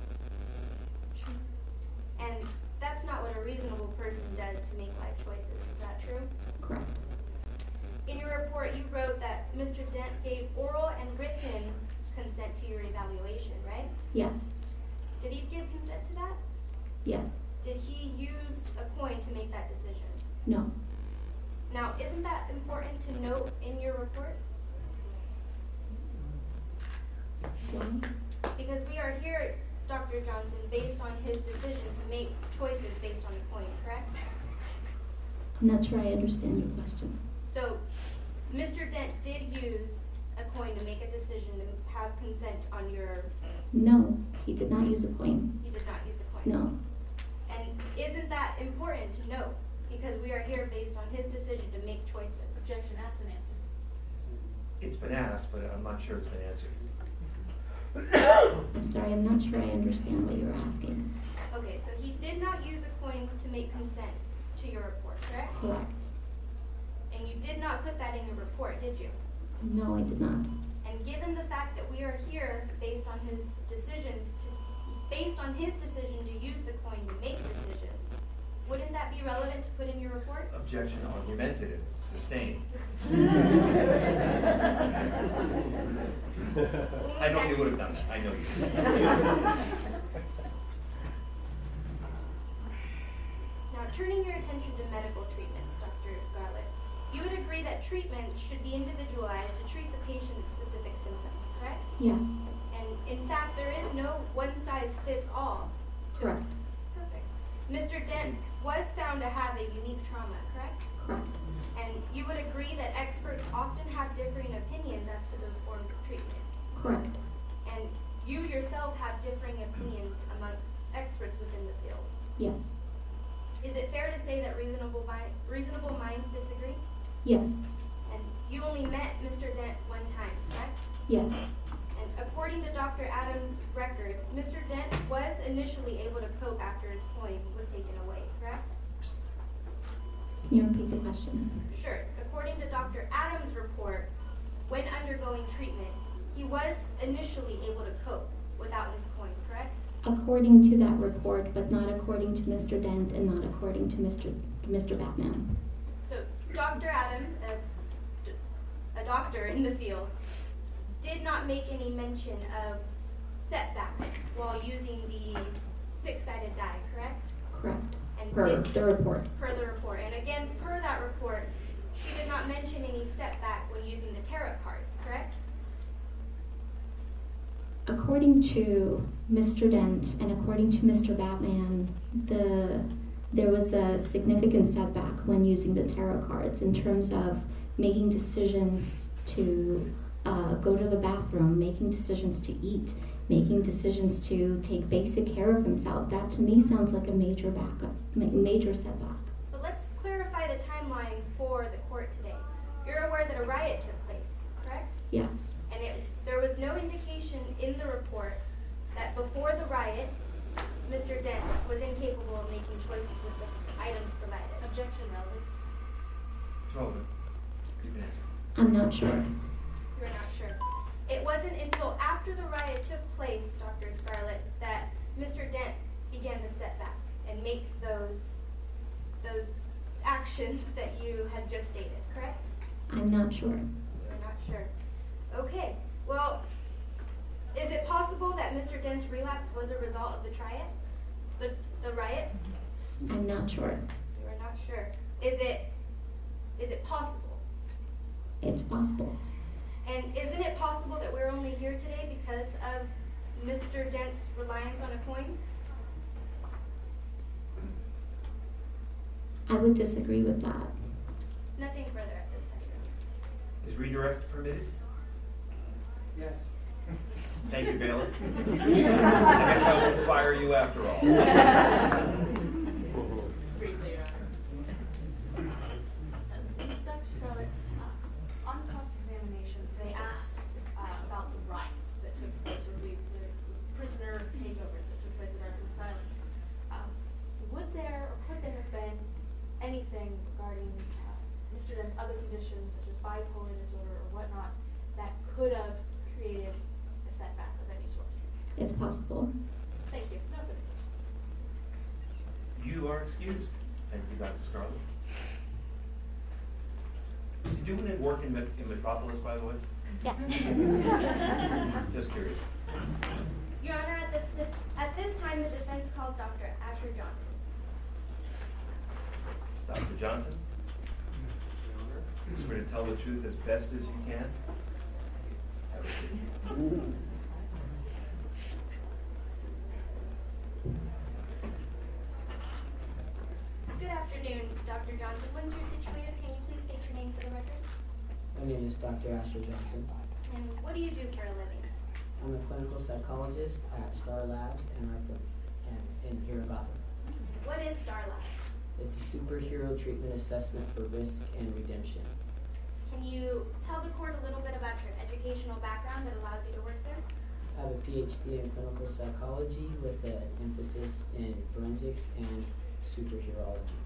[SPEAKER 5] And that's not what a reasonable person does to make life choices. Is that true?
[SPEAKER 7] Correct.
[SPEAKER 5] In your report, you wrote that Mister Dent gave oral and written consent to your evaluation, right?
[SPEAKER 7] Yes.
[SPEAKER 5] Did he give consent to that?
[SPEAKER 7] Yes.
[SPEAKER 5] Did he use a coin to make that decision?
[SPEAKER 7] No.
[SPEAKER 5] Now, isn't that important to note in your report?
[SPEAKER 7] Why?
[SPEAKER 5] Because we are here, Doctor Johnson, based on his decision to make choices based on a coin, correct?
[SPEAKER 7] I'm not sure I understand your question.
[SPEAKER 5] So, Mister Dent did use a coin to make a decision to have consent on your...
[SPEAKER 7] No, he did not use a coin.
[SPEAKER 5] He did not use a coin.
[SPEAKER 7] No.
[SPEAKER 5] And isn't that important to note? Because we are here based on his decision to make choices.
[SPEAKER 3] Objection, asked and answered.
[SPEAKER 2] It's been asked, but I'm not sure it's been answered.
[SPEAKER 7] I'm sorry, I'm not sure I understand what you're asking.
[SPEAKER 5] Okay, so he did not use a coin to make consent to your report, correct?
[SPEAKER 7] Correct.
[SPEAKER 5] And you did not put that in your report, did you?
[SPEAKER 7] No, I did not.
[SPEAKER 5] And given the fact that we are here based on his decisions to, based on his decision to use the coin to make decisions, wouldn't that be relevant to put in your report?
[SPEAKER 2] Objection argumentative, sustained. I know you would have done that. I know you would.
[SPEAKER 5] Now, turning your attention to medical treatments, Doctor Scarlett, you would agree that treatment should be individualized to treat the patient's specific symptoms, correct?
[SPEAKER 7] Yes.
[SPEAKER 5] And in fact, there is no one-size-fits-all. to-
[SPEAKER 7] Correct.
[SPEAKER 5] Perfect. Mister Dent was found to have a unique trauma, correct?
[SPEAKER 7] Correct.
[SPEAKER 5] And you would agree that experts often have differing opinions as to those forms of treatment.
[SPEAKER 7] Correct.
[SPEAKER 5] And you yourself have differing opinions amongst experts within the field.
[SPEAKER 7] Yes.
[SPEAKER 5] Is it fair to say that reasonable, mi- reasonable minds disagree?
[SPEAKER 7] Yes.
[SPEAKER 5] And you only met Mister Dent one time, correct?
[SPEAKER 7] Yes.
[SPEAKER 5] And according to Doctor Adams' record, Mister Dent was initially able to cope after his coin was taken away, correct?
[SPEAKER 7] Can you repeat the question?
[SPEAKER 5] Sure. According to Doctor Adams' report, when undergoing treatment, he was initially able to cope without his coin, correct?
[SPEAKER 7] According to that report, but not according to Mister Dent and not according to Mister Mister Batman.
[SPEAKER 5] So Doctor Adams, a, a doctor in the field, did not make any mention of setbacks while using the six-sided die, correct?
[SPEAKER 7] Correct.
[SPEAKER 5] And
[SPEAKER 7] Per
[SPEAKER 5] did,
[SPEAKER 7] the report.
[SPEAKER 5] per the report. And again, per that report, she did not mention any setback when using the tarot cards, correct?
[SPEAKER 7] According to Mister Dent and according to Mister Batman, the there was a significant setback when using the tarot cards in terms of making decisions to uh, go to the bathroom, making decisions to eat, making decisions to take basic care of himself. That to me sounds like a major backup, ma- major setback.
[SPEAKER 5] But let's clarify the timeline for the court today. You're aware that a riot took place, correct?
[SPEAKER 7] Yes.
[SPEAKER 5] And it, there was no indication in the report that before the riot, Mister Dent was incapable of making choices with the items provided.
[SPEAKER 3] Objection, relevance.
[SPEAKER 2] It's relevant. You can answer.
[SPEAKER 7] I'm not sure.
[SPEAKER 5] You're not sure. It wasn't until after the riot took place, Doctor Scarlett, that Mister Dent began to set back and make those those actions that you had just stated, correct?
[SPEAKER 7] I'm not sure.
[SPEAKER 5] You're not sure. Okay. Well, is it possible that Mister Dent's relapse was a result of the triad? The the riot?
[SPEAKER 7] I'm not sure.
[SPEAKER 5] You are not sure. Is it is it possible?
[SPEAKER 7] It's possible.
[SPEAKER 5] And isn't it possible that we're only here today because of Mister Dent's reliance on a coin?
[SPEAKER 7] I would disagree with that.
[SPEAKER 5] Nothing further at this time.
[SPEAKER 2] Is redirect permitted?
[SPEAKER 4] Yes.
[SPEAKER 2] Thank you, bailiff. I guess I won't fire you after all.
[SPEAKER 3] Briefly, uh, Doctor Scarlett, uh, on cross-examinations, they asked uh, about the riot that took place, or the, the prisoner takeover that took place at Arkham Asylum. Um, would there, or could there have been anything regarding uh, Mister Dent's other conditions, such as bipolar disorder or whatnot, that could have created a setback of any sort?
[SPEAKER 7] It's possible.
[SPEAKER 3] Thank you. No further questions.
[SPEAKER 2] You are excused. Thank you, Doctor Scarlett. Did you do any work in, Met- in Metropolis, by the way?
[SPEAKER 5] Yes.
[SPEAKER 2] Just curious.
[SPEAKER 5] Your Honor, at, the, the, at this time, the defense calls Doctor Asher Johnson.
[SPEAKER 2] Doctor Johnson, you swear to tell the truth as best as you can. Have a seat.
[SPEAKER 5] Good afternoon, Doctor Johnson. Once you're situated, can you please state your name for the record?
[SPEAKER 8] My name is Doctor Asher Johnson.
[SPEAKER 5] And what do you do for a living?
[SPEAKER 8] I'm a clinical psychologist at Star Labs in Arkham, and in here in Gotham.
[SPEAKER 5] What is Star Labs?
[SPEAKER 8] It's a superhero treatment assessment for risk and redemption.
[SPEAKER 5] Can you tell the court a little bit about your educational background that allows you to work there?
[SPEAKER 8] I have a P H D in clinical psychology with an emphasis in forensics and superheroology.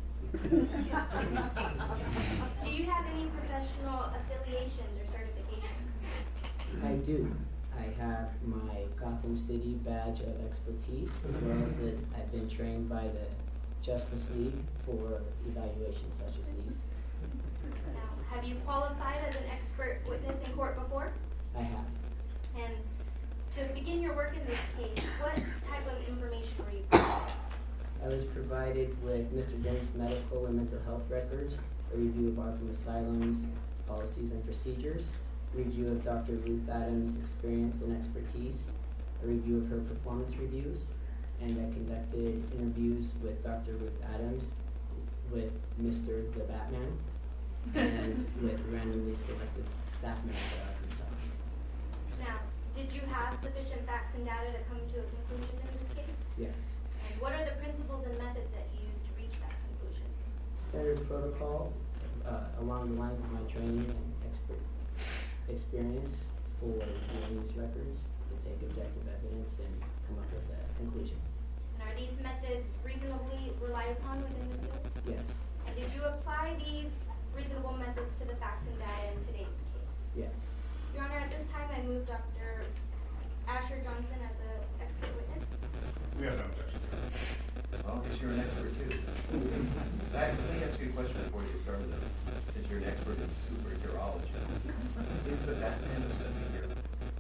[SPEAKER 5] Do you have any professional affiliations or certifications?
[SPEAKER 8] I do. I have my Gotham City badge of expertise, as well as that I've been trained by the Justice League for evaluations such as these.
[SPEAKER 5] Now, have you qualified as an expert witness in court before?
[SPEAKER 8] I have.
[SPEAKER 5] And to begin your work in this case, what type of information were you provided?
[SPEAKER 8] I was provided with Mister Dent's medical and mental health records, a review of Arkham Asylum's policies and procedures, a review of Doctor Ruth Adams' experience and expertise, a review of her performance reviews, and I conducted interviews with Doctor Ruth Adams, with Mister the Batman and with randomly selected staff members at Arkham Asylum.
[SPEAKER 5] Now, did you have sufficient facts and data to come to a conclusion in this case?
[SPEAKER 8] Yes.
[SPEAKER 5] And what are the principles and methods that you used to reach that conclusion?
[SPEAKER 8] Standard protocol uh, along the lines of my training and expert experience for viewing these records to take objective evidence and come up with a conclusion.
[SPEAKER 5] And are these methods reasonably relied upon within the field?
[SPEAKER 8] Yes.
[SPEAKER 5] And did you apply these reasonable methods to the facts and data in today's case?
[SPEAKER 8] Yes.
[SPEAKER 5] Your Honor, at this time I move Doctor Asher Johnson as an expert witness.
[SPEAKER 9] We have no objection.
[SPEAKER 2] Well, because you're an expert too. In fact, let me ask you a question before you start this. Since you're an expert in superheroology, is the Batman a superhero?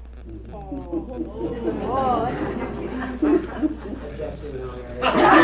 [SPEAKER 1] Oh, that's
[SPEAKER 8] Objection, Your Honor.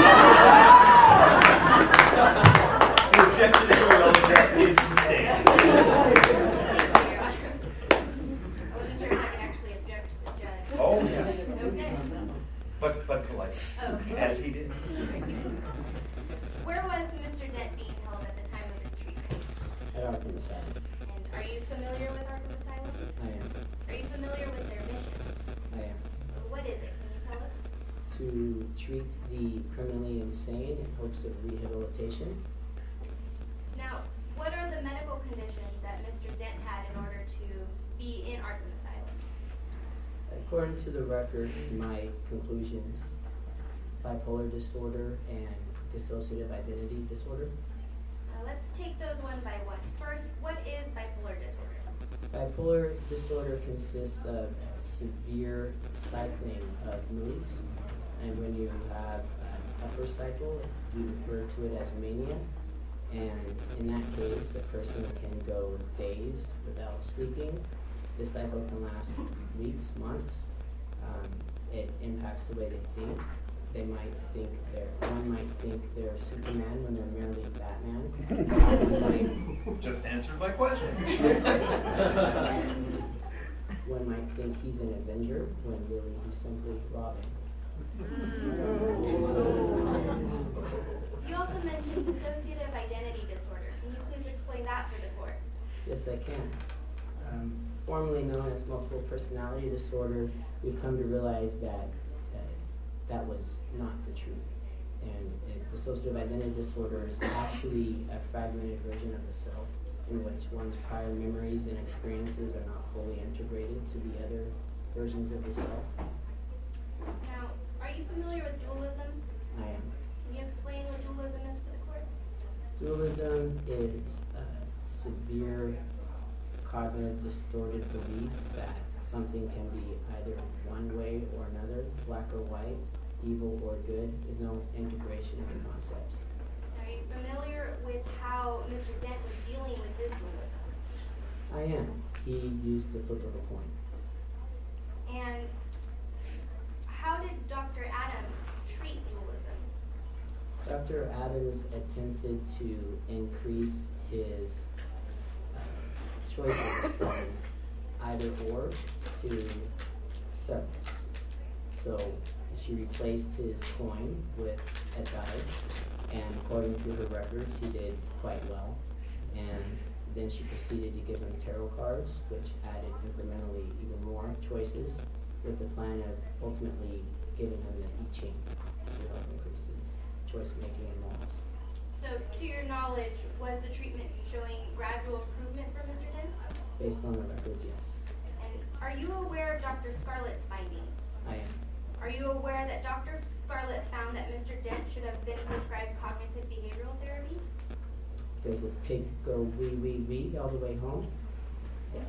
[SPEAKER 2] The objection to your objection is sustained.
[SPEAKER 5] Thank you, Your Honor. I wasn't sure if I could actually object to the judge.
[SPEAKER 2] Oh, yeah.
[SPEAKER 5] Okay.
[SPEAKER 2] But, but politely,
[SPEAKER 5] Okay.
[SPEAKER 2] as he did.
[SPEAKER 5] Where was Mister Dent being held at the time of his treatment?
[SPEAKER 8] At Arkham Asylum.
[SPEAKER 5] And are you familiar with Arkham Asylum?
[SPEAKER 8] I am.
[SPEAKER 5] Are you familiar with their mission?
[SPEAKER 8] I am.
[SPEAKER 5] What is it? Can you tell us?
[SPEAKER 8] To treat the criminally insane in hopes of rehabilitation.
[SPEAKER 5] Now, what are the medical conditions that Mister Dent had in order to be in Arkham Asylum?
[SPEAKER 8] According to the record, my conclusions, bipolar disorder and dissociative identity disorder.
[SPEAKER 5] Uh, let's take those one by one. First, what is bipolar disorder?
[SPEAKER 8] Bipolar disorder consists of severe cycling of moods, and when you have an upper cycle, we refer to it as mania, and in that case, a person can go days without sleeping. This cycle can last weeks, months. Um, it impacts the way they think. They might think they're, one might think they're Superman when they're merely Batman. One might
[SPEAKER 2] Just answered my question.
[SPEAKER 8] One might think he's an Avenger when really he's simply Robin.
[SPEAKER 5] You also mentioned dissociative identity disorder. Can you please explain that for the court?
[SPEAKER 8] Yes, I can. Um, formerly known as multiple personality disorder, we've come to realize that uh, that was not the truth. And uh, dissociative identity disorder is actually a fragmented version of the self in which one's prior memories and experiences are not fully integrated to the other versions of the self.
[SPEAKER 5] Now, are you familiar with dualism?
[SPEAKER 8] I am.
[SPEAKER 5] Can you explain what dualism is for the court?
[SPEAKER 8] Dualism is a severe cognitive distorted belief that something can be either one way or another, black or white, evil or good. There's no integration of the concepts.
[SPEAKER 5] Are you familiar with how Mister Dent was dealing with his dualism?
[SPEAKER 8] I am. He used the flip of a coin.
[SPEAKER 5] And how did Doctor Adams treat dualism?
[SPEAKER 8] Doctor Adams attempted to increase his uh, choices from either or to subjects. So she replaced his coin with a die, and according to her records, he did quite well. And then she proceeded to give him tarot cards, which added incrementally even more choices, with the plan of ultimately giving him the I Ching to help increase his choice making and morals.
[SPEAKER 5] So, to your knowledge, was the treatment showing gradual improvement for Mister Dent?
[SPEAKER 8] Based on the records, yes.
[SPEAKER 5] And are you aware of Doctor Scarlett's findings?
[SPEAKER 8] I am.
[SPEAKER 5] Are you aware that Doctor Scarlett found that Mister Dent should have been prescribed cognitive behavioral therapy?
[SPEAKER 8] Does a pig go wee wee wee all the way home? Yes.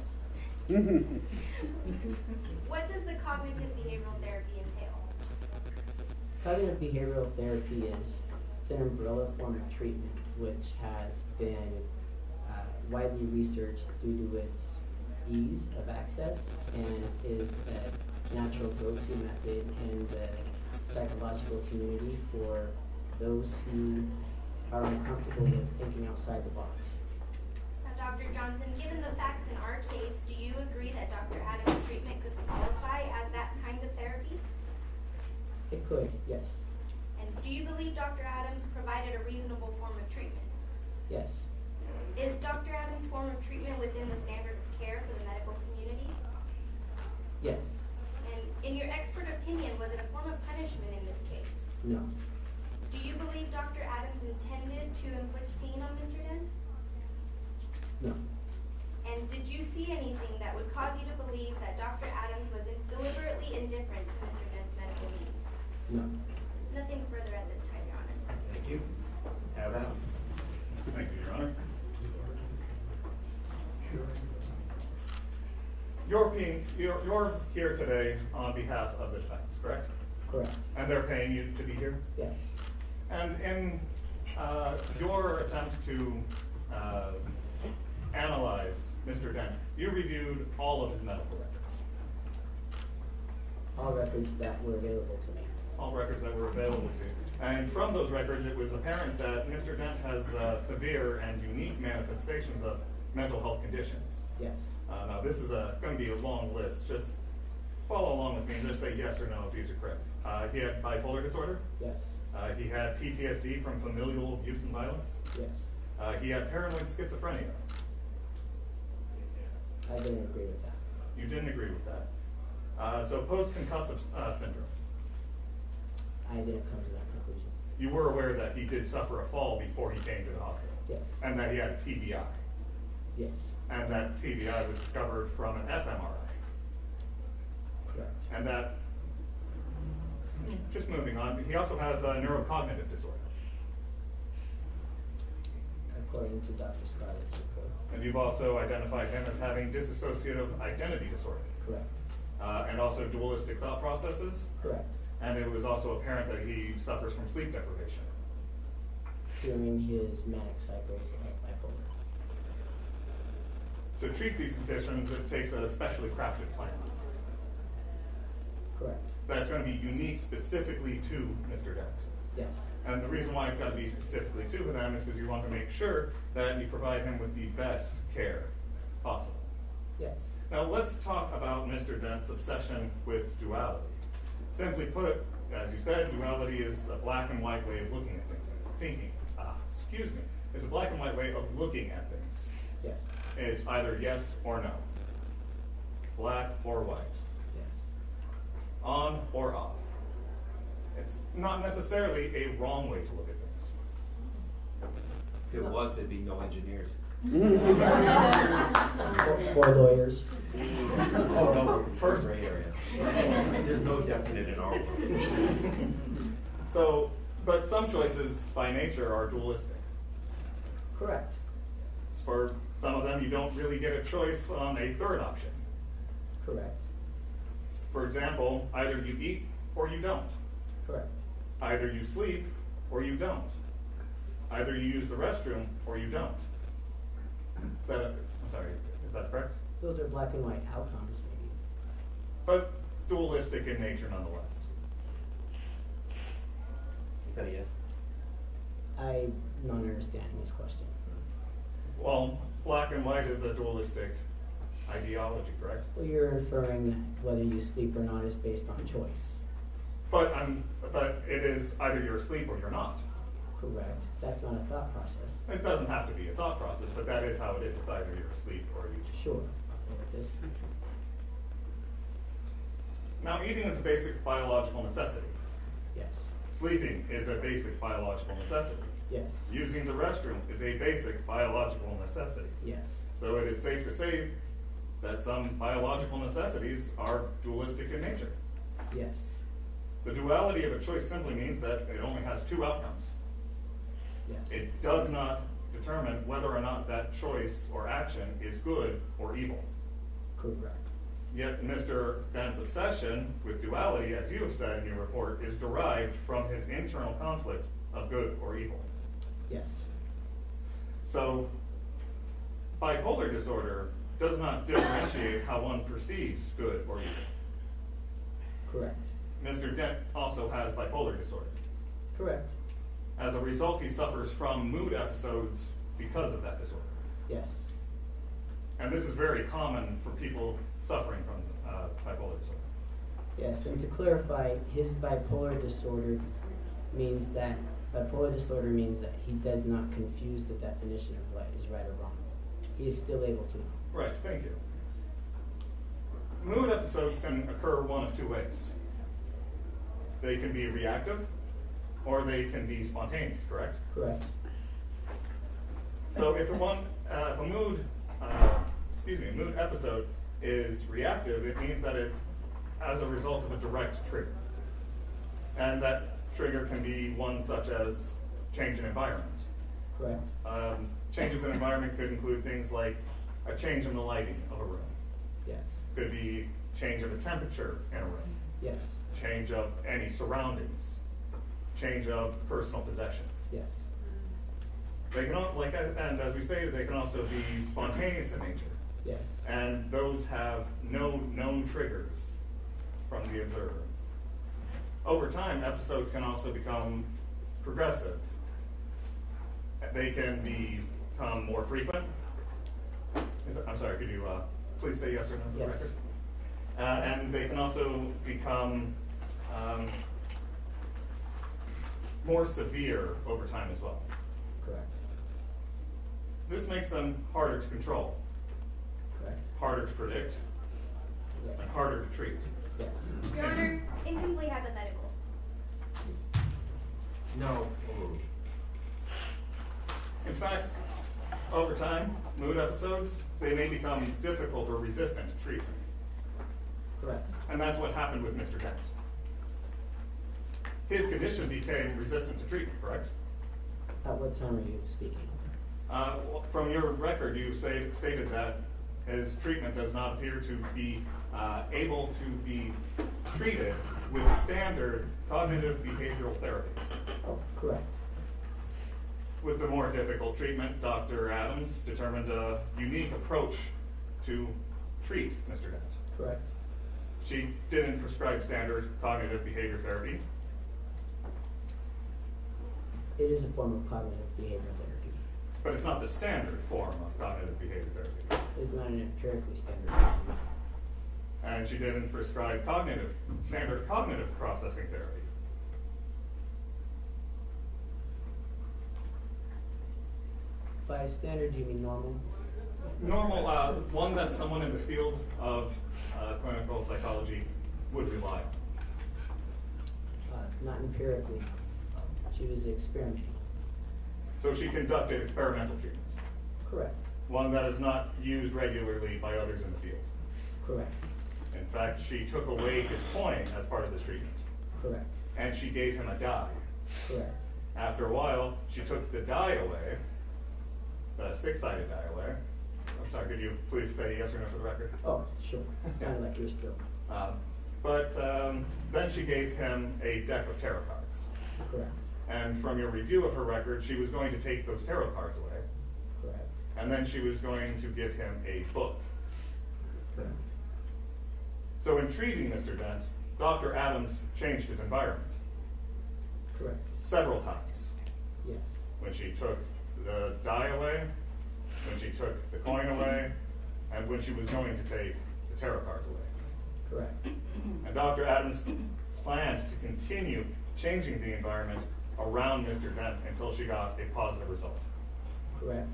[SPEAKER 5] What does the cognitive behavioral therapy entail?
[SPEAKER 8] Cognitive behavioral therapy is it's an umbrella form of treatment which has been uh, widely researched due to its ease of access and is a natural go-to method in the psychological community for those who are uncomfortable with thinking outside the box.
[SPEAKER 5] Now, Doctor Johnson, given the facts in our case, do you agree that Doctor Adams' treatment could qualify as that kind of therapy?
[SPEAKER 8] It could, yes.
[SPEAKER 5] And And do you believe Doctor Adams provided a reasonable form of treatment?
[SPEAKER 8] Yes.
[SPEAKER 5] Is Doctor Adams' form of treatment within the standard of care for the medical community?
[SPEAKER 8] Yes.
[SPEAKER 5] And in your expert opinion, was it a form of punishment in this case?
[SPEAKER 8] No.
[SPEAKER 5] Do you believe Doctor Adams intended to inflict pain on Mister Dent?
[SPEAKER 8] No.
[SPEAKER 5] And did you see anything that would cause you to believe that Doctor Adams was in- deliberately indifferent to Mister Dent's medical needs?
[SPEAKER 8] No.
[SPEAKER 5] Nothing further at this time, Your Honor.
[SPEAKER 2] Thank you. Have that.
[SPEAKER 9] Thank you, Your Honor. You're, being, you're, you're here today on behalf of the defense, correct?
[SPEAKER 8] Correct.
[SPEAKER 9] And they're paying you to be here?
[SPEAKER 8] Yes.
[SPEAKER 9] And in uh, your attempt to uh, analyze Mister Dent, you reviewed all of his medical records.
[SPEAKER 8] All records that were available to me.
[SPEAKER 9] All records that were available to you. And from those records, it was apparent that Mister Dent has uh, severe and unique manifestations of mental health conditions.
[SPEAKER 8] Yes.
[SPEAKER 9] Uh, now, this is a, going to be a long list. Just follow along with me and just say yes or no if these are correct. Uh, he had bipolar disorder.
[SPEAKER 8] Yes.
[SPEAKER 9] Uh, he had P T S D from familial abuse and violence.
[SPEAKER 8] Yes.
[SPEAKER 9] Uh, he had paranoid schizophrenia.
[SPEAKER 8] I didn't agree with that.
[SPEAKER 9] You didn't agree with that. Uh, so post-concussive uh, syndrome.
[SPEAKER 8] I didn't come to that conclusion.
[SPEAKER 9] You were aware that he did suffer a fall before he came to the hospital.
[SPEAKER 8] Yes.
[SPEAKER 9] And that he had a T B I.
[SPEAKER 8] Yes.
[SPEAKER 9] And that T B I was discovered from an F M R I.
[SPEAKER 8] Correct.
[SPEAKER 9] And that, just moving on, he also has a neurocognitive disorder.
[SPEAKER 8] According to Doctor Scarlett's report.
[SPEAKER 9] And you've also identified him as having dissociative identity disorder.
[SPEAKER 8] Correct.
[SPEAKER 9] Uh, and also dualistic thought processes.
[SPEAKER 8] Correct.
[SPEAKER 9] And it was also apparent that he suffers from sleep deprivation.
[SPEAKER 8] During his manic cycles of bipolar.
[SPEAKER 9] To treat these conditions, it takes a specially crafted plan.
[SPEAKER 8] Correct.
[SPEAKER 9] That's going to be unique specifically to Mister Dent.
[SPEAKER 8] Yes.
[SPEAKER 9] And the reason why it's got to be specifically to them is because you want to make sure that you provide him with the best care possible.
[SPEAKER 8] Yes.
[SPEAKER 9] Now let's talk about Mister Dent's obsession with duality. Simply put, as you said, duality is a black and white way of looking at things. Thinking, ah, excuse me, it's a black and white way of looking at things.
[SPEAKER 8] Yes.
[SPEAKER 9] It's either yes or no, black or white,
[SPEAKER 8] Yes.
[SPEAKER 9] on or off. It's not necessarily a wrong way to look at things.
[SPEAKER 2] If it was, there'd be no engineers.
[SPEAKER 8] Or, or lawyers.
[SPEAKER 2] Oh, no, first gray area. There's no definite in our world.
[SPEAKER 9] So, but some choices by nature are dualistic.
[SPEAKER 8] Correct.
[SPEAKER 9] For some of them, you don't really get a choice on a third option.
[SPEAKER 8] Correct.
[SPEAKER 9] For example, either you eat or you don't.
[SPEAKER 8] Correct.
[SPEAKER 9] Either you sleep or you don't. Either you use the restroom or you don't. Is that, I'm sorry, is that correct?
[SPEAKER 8] Those are black and white outcomes, maybe.
[SPEAKER 9] But dualistic in nature nonetheless.
[SPEAKER 2] Is that a yes?
[SPEAKER 8] I'm not understanding this question.
[SPEAKER 9] Well, black and white is a dualistic ideology, correct?
[SPEAKER 8] Well, you're inferring whether you sleep or not is based on choice.
[SPEAKER 9] But I'm, but it is either you're asleep or you're not.
[SPEAKER 8] Correct. That's not a thought process.
[SPEAKER 9] It doesn't have to be a thought process, but that is how it is. It's either you're asleep or you.
[SPEAKER 8] Sure. This.
[SPEAKER 9] Now, eating is a basic biological necessity.
[SPEAKER 8] Yes.
[SPEAKER 9] Sleeping is a basic biological necessity.
[SPEAKER 8] Yes.
[SPEAKER 9] Using the restroom is a basic biological necessity.
[SPEAKER 8] Yes.
[SPEAKER 9] So it is safe to say that some biological necessities are dualistic in nature.
[SPEAKER 8] Yes.
[SPEAKER 9] The duality of a choice simply means that it only has two outcomes.
[SPEAKER 8] Yes.
[SPEAKER 9] It does not determine whether or not that choice or action is good or evil.
[SPEAKER 8] Correct.
[SPEAKER 9] Yet Mister Dent's obsession with duality, as you have said in your report, is derived from his internal conflict of good or evil.
[SPEAKER 8] Yes.
[SPEAKER 9] So, bipolar disorder does not differentiate how one perceives good or evil.
[SPEAKER 8] Correct.
[SPEAKER 9] Mister Dent also has bipolar disorder.
[SPEAKER 8] Correct.
[SPEAKER 9] As a result, he suffers from mood episodes because of that disorder.
[SPEAKER 8] Yes.
[SPEAKER 9] And this is very common for people suffering from uh, bipolar disorder.
[SPEAKER 8] Yes, and to clarify, his bipolar disorder means that bipolar disorder means that he does not confuse the definition of what is right or wrong. He is still able to know.
[SPEAKER 9] Right, thank you. Mood episodes can occur one of two ways. They can be reactive, or they can be spontaneous, correct?
[SPEAKER 8] Correct.
[SPEAKER 9] So if a, one, uh, if a mood, uh, excuse me, a mood episode is reactive, it means that it, as a result of a direct trigger. And that trigger can be one such as change in environment.
[SPEAKER 8] Correct.
[SPEAKER 9] Um, changes in environment could include things like a change in the lighting of a room.
[SPEAKER 8] Yes.
[SPEAKER 9] Could be change of the temperature in a room.
[SPEAKER 8] Yes.
[SPEAKER 9] Change of any surroundings. Change of personal possessions.
[SPEAKER 8] Yes.
[SPEAKER 9] They can also, like, and as we stated, they can also be spontaneous in nature.
[SPEAKER 8] Yes.
[SPEAKER 9] And those have no known triggers from the observer. Over time, episodes can also become progressive. They can become more frequent. Is that, I'm sorry, could you uh, please say yes or no for the
[SPEAKER 8] Yes.
[SPEAKER 9] record? Uh, and they can also become um, more severe over time as well.
[SPEAKER 8] Correct.
[SPEAKER 9] This makes them harder to control,
[SPEAKER 8] Correct.
[SPEAKER 9] harder to predict,
[SPEAKER 8] Yes.
[SPEAKER 9] and harder to treat.
[SPEAKER 8] Yes.
[SPEAKER 5] Your Honor, incomplete hypothetical.
[SPEAKER 2] No.
[SPEAKER 9] In fact, over time, mood episodes, they may become difficult or resistant to treatment.
[SPEAKER 8] Correct.
[SPEAKER 9] And that's what happened with Mister Dent. His condition became resistant to treatment, correct?
[SPEAKER 8] At what time are you speaking?
[SPEAKER 9] Uh, well, from your record, you say, stated that his treatment does not appear to be uh, able to be treated with standard cognitive behavioral therapy.
[SPEAKER 8] Oh, correct.
[SPEAKER 9] With the more difficult treatment, Doctor Adams determined a unique approach to treat Mister Dent.
[SPEAKER 8] Correct.
[SPEAKER 9] She didn't prescribe standard cognitive behavior therapy.
[SPEAKER 8] It is a form of cognitive behavioral therapy.
[SPEAKER 9] But it's not the standard form of cognitive behavior therapy.
[SPEAKER 8] It is not an empirically standard form.
[SPEAKER 9] And she didn't prescribe cognitive, standard cognitive processing therapy.
[SPEAKER 8] By standard, do you mean normal?
[SPEAKER 9] Normal, uh, one that someone in the field of uh, clinical psychology would rely on.
[SPEAKER 8] Uh, not empirically. She was experimenting.
[SPEAKER 9] So she conducted experimental treatment,
[SPEAKER 8] Correct.
[SPEAKER 9] one that is not used regularly by others in the field.
[SPEAKER 8] Correct.
[SPEAKER 9] In fact, she took away his coin as part of this treatment,
[SPEAKER 8] Correct.
[SPEAKER 9] and she gave him a die.
[SPEAKER 8] Correct.
[SPEAKER 9] After a while, she took the die away, the six-sided die away. I'm sorry, could you please say yes or no for the record?
[SPEAKER 8] Oh, sure. Sounded like you're still.
[SPEAKER 9] Um, but um, then she gave him a deck of tarot cards.
[SPEAKER 8] Correct.
[SPEAKER 9] And from your review of her record, she was going to take those tarot cards away.
[SPEAKER 8] Correct.
[SPEAKER 9] And then she was going to give him a book.
[SPEAKER 8] Correct.
[SPEAKER 9] So in treating Mister Dent, Doctor Adams changed his environment
[SPEAKER 8] Correct.
[SPEAKER 9] several times.
[SPEAKER 8] Yes.
[SPEAKER 9] When she took the die away, when she took the coin away, and when she was going to take the tarot cards away.
[SPEAKER 8] Correct.
[SPEAKER 9] And Doctor Adams planned to continue changing the environment around Mister Dent until she got a positive result.
[SPEAKER 8] Correct.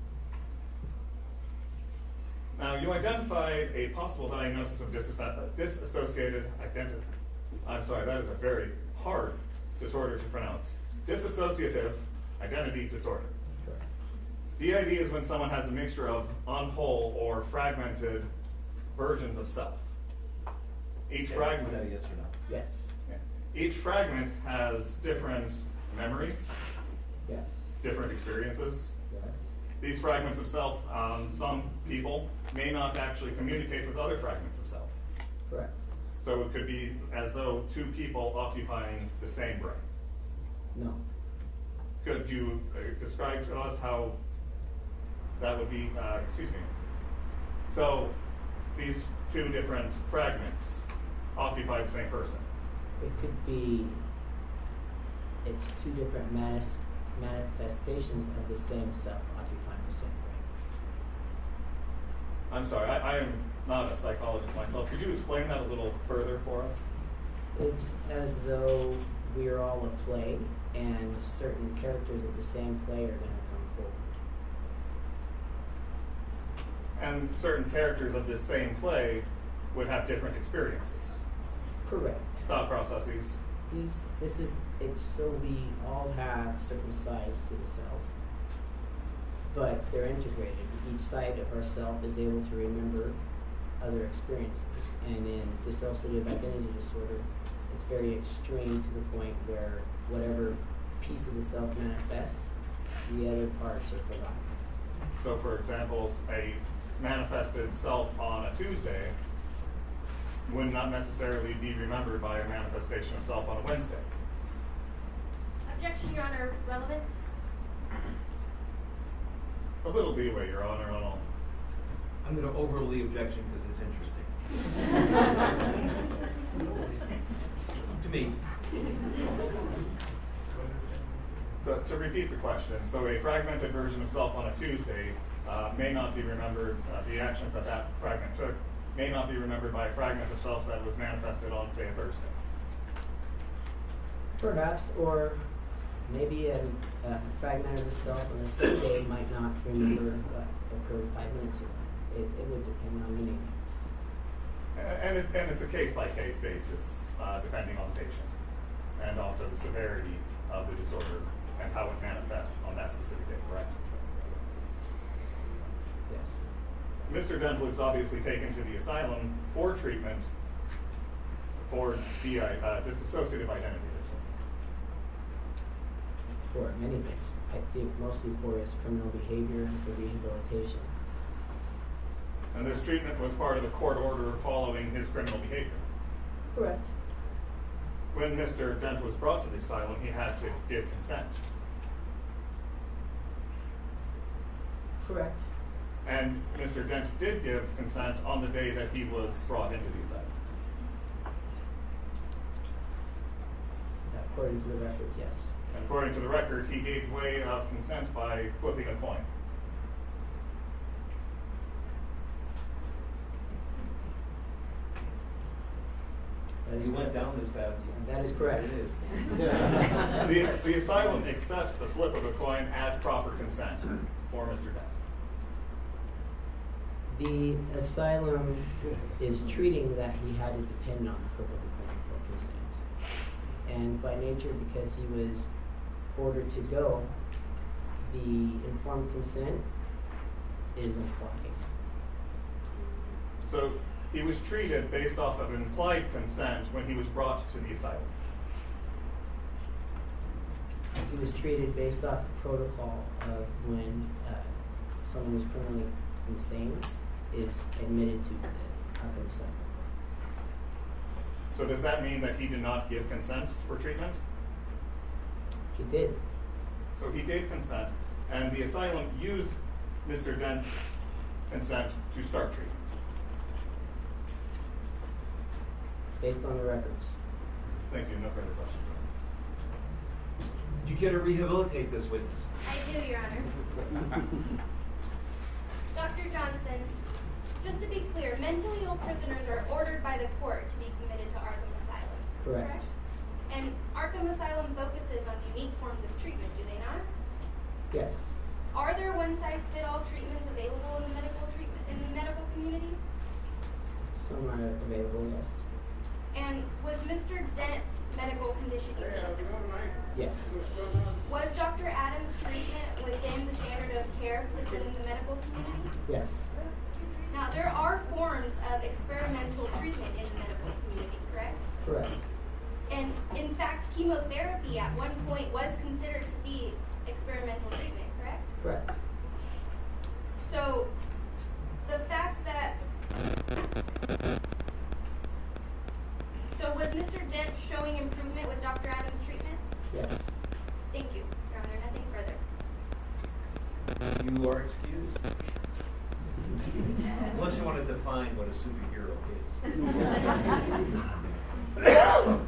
[SPEAKER 9] Now, you identified a possible diagnosis of disasso- disassociated identity. I'm sorry, that is a very hard disorder to pronounce. Disassociative identity disorder.
[SPEAKER 8] Correct.
[SPEAKER 9] D I D is when someone has a mixture of unwhole or fragmented versions of self. Each fragment.
[SPEAKER 2] Is that a yes or no?
[SPEAKER 8] Yes.
[SPEAKER 9] Yeah. Each fragment has different memories,
[SPEAKER 8] Yes.
[SPEAKER 9] different experiences.
[SPEAKER 8] Yes.
[SPEAKER 9] These fragments of self, um, some people may not actually communicate with other fragments of self.
[SPEAKER 8] Correct.
[SPEAKER 9] So it could be as though two people occupying the same brain.
[SPEAKER 8] No.
[SPEAKER 9] Could you uh, describe to us how that would be, uh, excuse me. So these two different fragments occupy the same person.
[SPEAKER 8] It could be, it's two different manis- manifestations of the same self occupying the same brain.
[SPEAKER 9] I'm sorry, I, I am not a psychologist myself. Could you explain that a little further for us?
[SPEAKER 8] It's as though we are all a play, and certain characters of the same play are going to come forward.
[SPEAKER 9] And certain characters of this same play would have different experiences,
[SPEAKER 8] Correct.
[SPEAKER 9] thought processes.
[SPEAKER 8] These, this is, it's so we all have certain sides to the self, but they're integrated. Each side of ourself is able to remember other experiences. And in dissociative identity disorder, it's very extreme to the point where whatever piece of the self manifests, the other parts are forgotten.
[SPEAKER 9] So, for example, a manifested self on a Tuesday would not necessarily be remembered by a manifestation of self on a Wednesday.
[SPEAKER 5] Objection, Your Honor. Relevance?
[SPEAKER 9] A little leeway, Your Honor, on all.
[SPEAKER 2] I'm going to overrule the objection because it's interesting. To me.
[SPEAKER 9] To, to repeat the question, so a fragmented version of self on a Tuesday uh, may not be remembered, uh, the actions that that fragment took may not be remembered by a fragment of self that was manifested on, say, a Thursday.
[SPEAKER 8] Perhaps, or maybe a, a fragment of the self on the same day might not remember what occurred five minutes ago. It, it would depend on many things.
[SPEAKER 9] And, it, and it's a case-by-case basis, uh, depending on the patient, and also the severity of the disorder and how it manifests on that specific day, correct?
[SPEAKER 8] Yes.
[SPEAKER 9] Mister Dent was obviously taken to the asylum for treatment for D I, uh, dissociative identity disorder.
[SPEAKER 8] For many things. I think mostly for his criminal behavior and for rehabilitation.
[SPEAKER 9] And this treatment was part of a court order following his criminal behavior.
[SPEAKER 8] Correct.
[SPEAKER 9] When Mister Dent was brought to the asylum, he had to give consent.
[SPEAKER 8] Correct.
[SPEAKER 9] And Mister Dent did give consent on the day that he was brought into the asylum.
[SPEAKER 8] According to the records, yes.
[SPEAKER 9] And according to the record, he gave way of consent by flipping a coin.
[SPEAKER 8] That is
[SPEAKER 2] You went
[SPEAKER 8] correct.
[SPEAKER 2] down this path.
[SPEAKER 8] That is correct.
[SPEAKER 2] It is.
[SPEAKER 9] the, the asylum accepts the flip of a coin as proper consent for Mister Dent.
[SPEAKER 8] The asylum is treating that he had to depend on the flip of a coin for consent. And by nature, because he was ordered to go, the informed consent is implied.
[SPEAKER 9] So he was treated based off of implied consent when he was brought to the asylum.
[SPEAKER 8] He was treated based off the protocol of when uh, someone who's criminally insane is admitted to the Arkham Asylum.
[SPEAKER 9] So does that mean that he did not give consent for treatment?
[SPEAKER 8] He did.
[SPEAKER 9] So he gave consent, and the asylum used Mister Dent's consent to start treatment.
[SPEAKER 8] Based on the records.
[SPEAKER 9] Thank you. No further questions.
[SPEAKER 2] Do you care to rehabilitate this witness?
[SPEAKER 5] I do, Your Honor. Doctor Johnson, just to be clear, mentally ill prisoners are ordered by the court to be committed to Arkham Asylum.
[SPEAKER 8] Correct.
[SPEAKER 5] And Arkham Asylum focuses on unique forms of treatment, do they not?
[SPEAKER 8] Yes.
[SPEAKER 5] Are there one-size-fit-all treatments available in the medical treatment in the medical community?
[SPEAKER 8] Some are available, yes.
[SPEAKER 5] And was Mister Dent's medical condition unique?
[SPEAKER 8] Yes.
[SPEAKER 5] Was Doctor Adams' treatment within the standard of care within the medical community?
[SPEAKER 8] Yes.
[SPEAKER 5] Now, there are forms of experimental treatment in the medical community, correct?
[SPEAKER 8] Correct.
[SPEAKER 5] And in fact, chemotherapy at one point was considered to be experimental treatment, correct?
[SPEAKER 8] Correct.
[SPEAKER 5] So, the fact that... So was Mister Dent showing improvement with Doctor Adams' treatment?
[SPEAKER 8] Yes.
[SPEAKER 5] Thank you, Your Honor. Nothing further.
[SPEAKER 2] You are excused. Unless you want to define what a superhero is.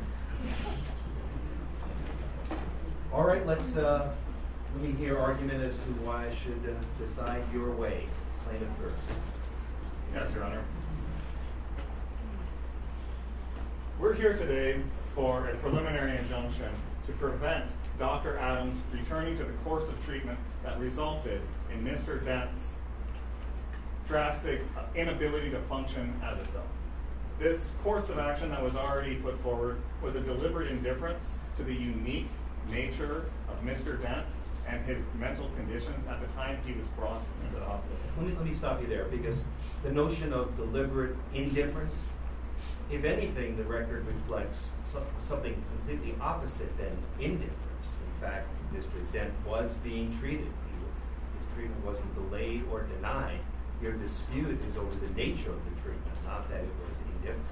[SPEAKER 2] All right, let's uh, let me hear argument as to why I should uh, decide your way. Plaintiff first.
[SPEAKER 9] Yes, Your Honor. We're here today for a preliminary injunction to prevent Doctor Adams returning to the course of treatment that resulted in Mister Dent's drastic inability to function as a self. This course of action that was already put forward was a deliberate indifference to the unique nature of Mister Dent and his mental conditions at the time he was brought into the hospital.
[SPEAKER 2] Let me, let me stop you there, because the notion of deliberate indifference, if anything, the record reflects so, something completely opposite than indifference. In fact, Mister Dent was being treated. He, his treatment wasn't delayed or denied. Your dispute is over the nature of the treatment, not that it was indifferent.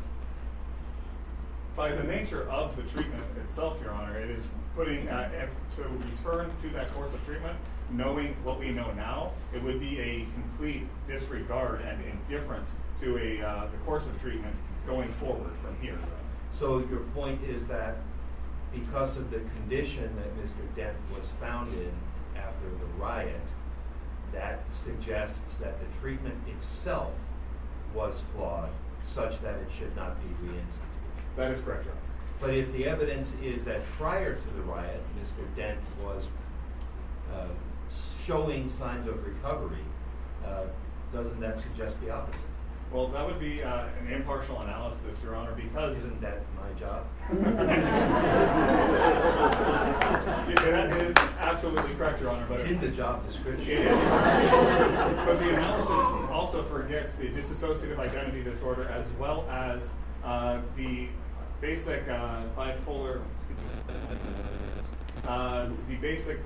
[SPEAKER 9] By the nature of the treatment itself, Your Honor, it is putting, uh, if to return to that course of treatment, knowing what we know now, it would be a complete disregard and indifference to a uh, the course of treatment going forward from here.
[SPEAKER 2] So your point is that because of the condition that Mister Dent was found in after the riot, that suggests that the treatment itself was flawed, such that it should not be reinstituted.
[SPEAKER 9] That is correct, Your Honor.
[SPEAKER 2] But if the evidence is that prior to the riot, Mister Dent was uh, showing signs of recovery, uh, doesn't that suggest the opposite?
[SPEAKER 9] Well, that would be uh, an impartial analysis, Your Honor, because...
[SPEAKER 2] Isn't that my job?
[SPEAKER 9] That is absolutely correct, Your Honor. But
[SPEAKER 2] it's in the job description.
[SPEAKER 9] It is. But the analysis also forgets the dissociative identity disorder as well as uh, the basic uh, bipolar, uh, the basic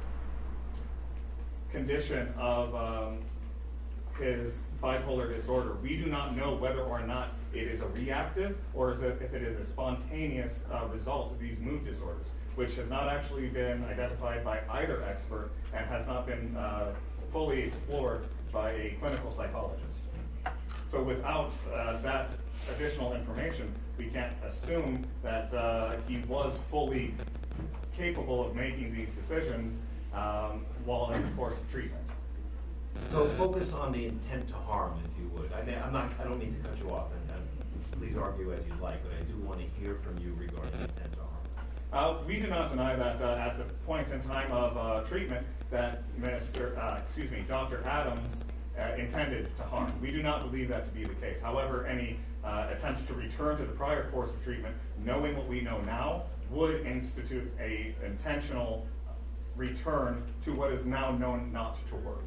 [SPEAKER 9] condition of um, his bipolar disorder. We do not know whether or not it is a reactive or is it, if it is a spontaneous uh, result of these mood disorders, which has not actually been identified by either expert and has not been uh, fully explored by a clinical psychologist. So without uh, that additional information, we can't assume that uh, he was fully capable of making these decisions um, while in the course of treatment.
[SPEAKER 2] So focus on the intent to harm, if you would. I mean, I'm not. I don't mean to cut you off, and, and please argue as you like, but I do want to hear from you regarding intent to harm.
[SPEAKER 9] Uh, we do not deny that uh, at the point in time of uh, treatment that Mister Uh, excuse me, Doctor Adams uh, intended to harm. We do not believe that to be the case. However, any uh, attempt to return to the prior course of treatment, knowing what we know now, would institute a intentional return to what is now known not to work.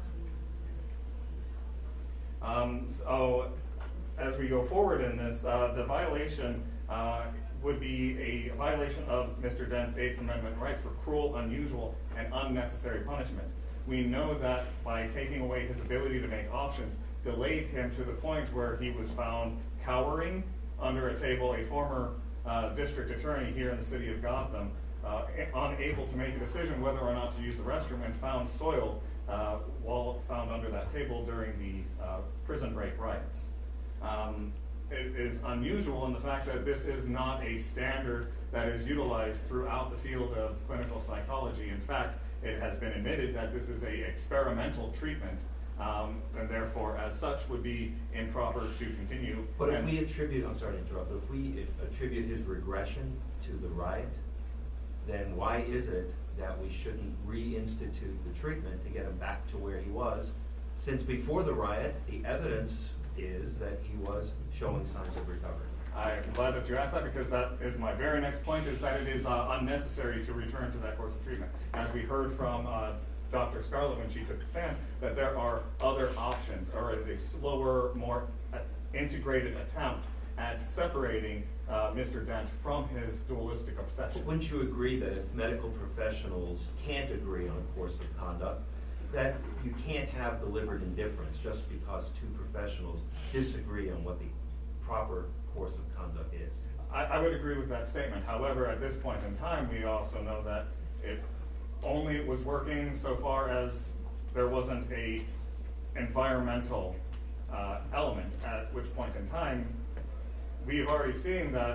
[SPEAKER 9] Um, so, as we go forward in this, uh, the violation uh, would be a violation of Mister Dent's Eighth Amendment rights for cruel, unusual, and unnecessary punishment. We know that by taking away his ability to make options, delayed him to the point where he was found cowering under a table, a former uh, district attorney here in the city of Gotham, uh, unable to make a decision whether or not to use the restroom, and found soiled uh, while found under that table during the uh, prison break riots. Um, it is unusual in the fact that this is not a standard that is utilized throughout the field of clinical psychology. In fact, it has been admitted that this is a experimental treatment, um, and therefore, as such, would be improper to continue.
[SPEAKER 2] But if
[SPEAKER 9] and
[SPEAKER 2] we attribute, I'm sorry to interrupt, but if we attribute his regression to the riot, then why is it that we shouldn't reinstitute the treatment to get him back to where he was? Since before the riot, the evidence is that he was showing signs of recovery.
[SPEAKER 9] I'm glad that you asked that, because that is my very next point, is that it is uh, unnecessary to return to that course of treatment. As we heard from uh, Doctor Scarlett when she took the stand, that there are other options, or is a slower, more uh, integrated attempt at separating uh, Mister Dent from his dualistic obsession.
[SPEAKER 2] Wouldn't you agree that if medical professionals can't agree on a course of conduct, that you can't have deliberate indifference just because two professionals disagree on what the proper course of conduct is?
[SPEAKER 9] I, I would agree with that statement. However, at this point in time, we also know that it only was working so far as there wasn't a environmental uh, element, at which point in time we have already seen that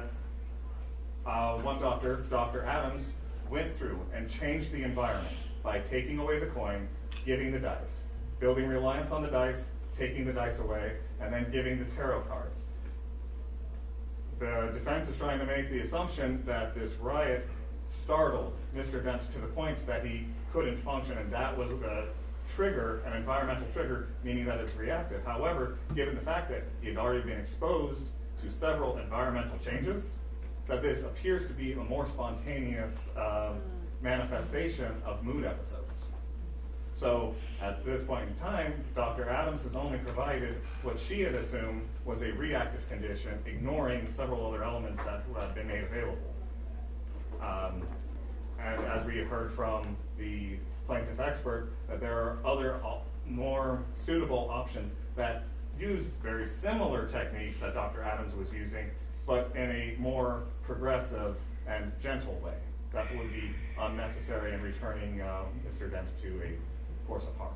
[SPEAKER 9] uh, one doctor, Doctor Adams, went through and changed the environment by taking away the coin, giving the dice, building reliance on the dice, taking the dice away, and then giving the tarot cards. the defense is trying to make the assumption that this riot startled Mister Dent to the point that he couldn't function, and that was a trigger, an environmental trigger, meaning that it's reactive. However, given the fact that he had already been exposed to several environmental changes, that this appears to be a more spontaneous um, manifestation of mood episodes. So at this point in time, Doctor Adams has only provided what she had assumed was a reactive condition, ignoring several other elements that had been made available. Um, and as we have heard from the plaintiff expert, that there are other op- more suitable options that use very similar techniques that Doctor Adams was using, but in a more progressive and gentle way that would be unnecessary in returning uh, Mister Dent to a course of harm.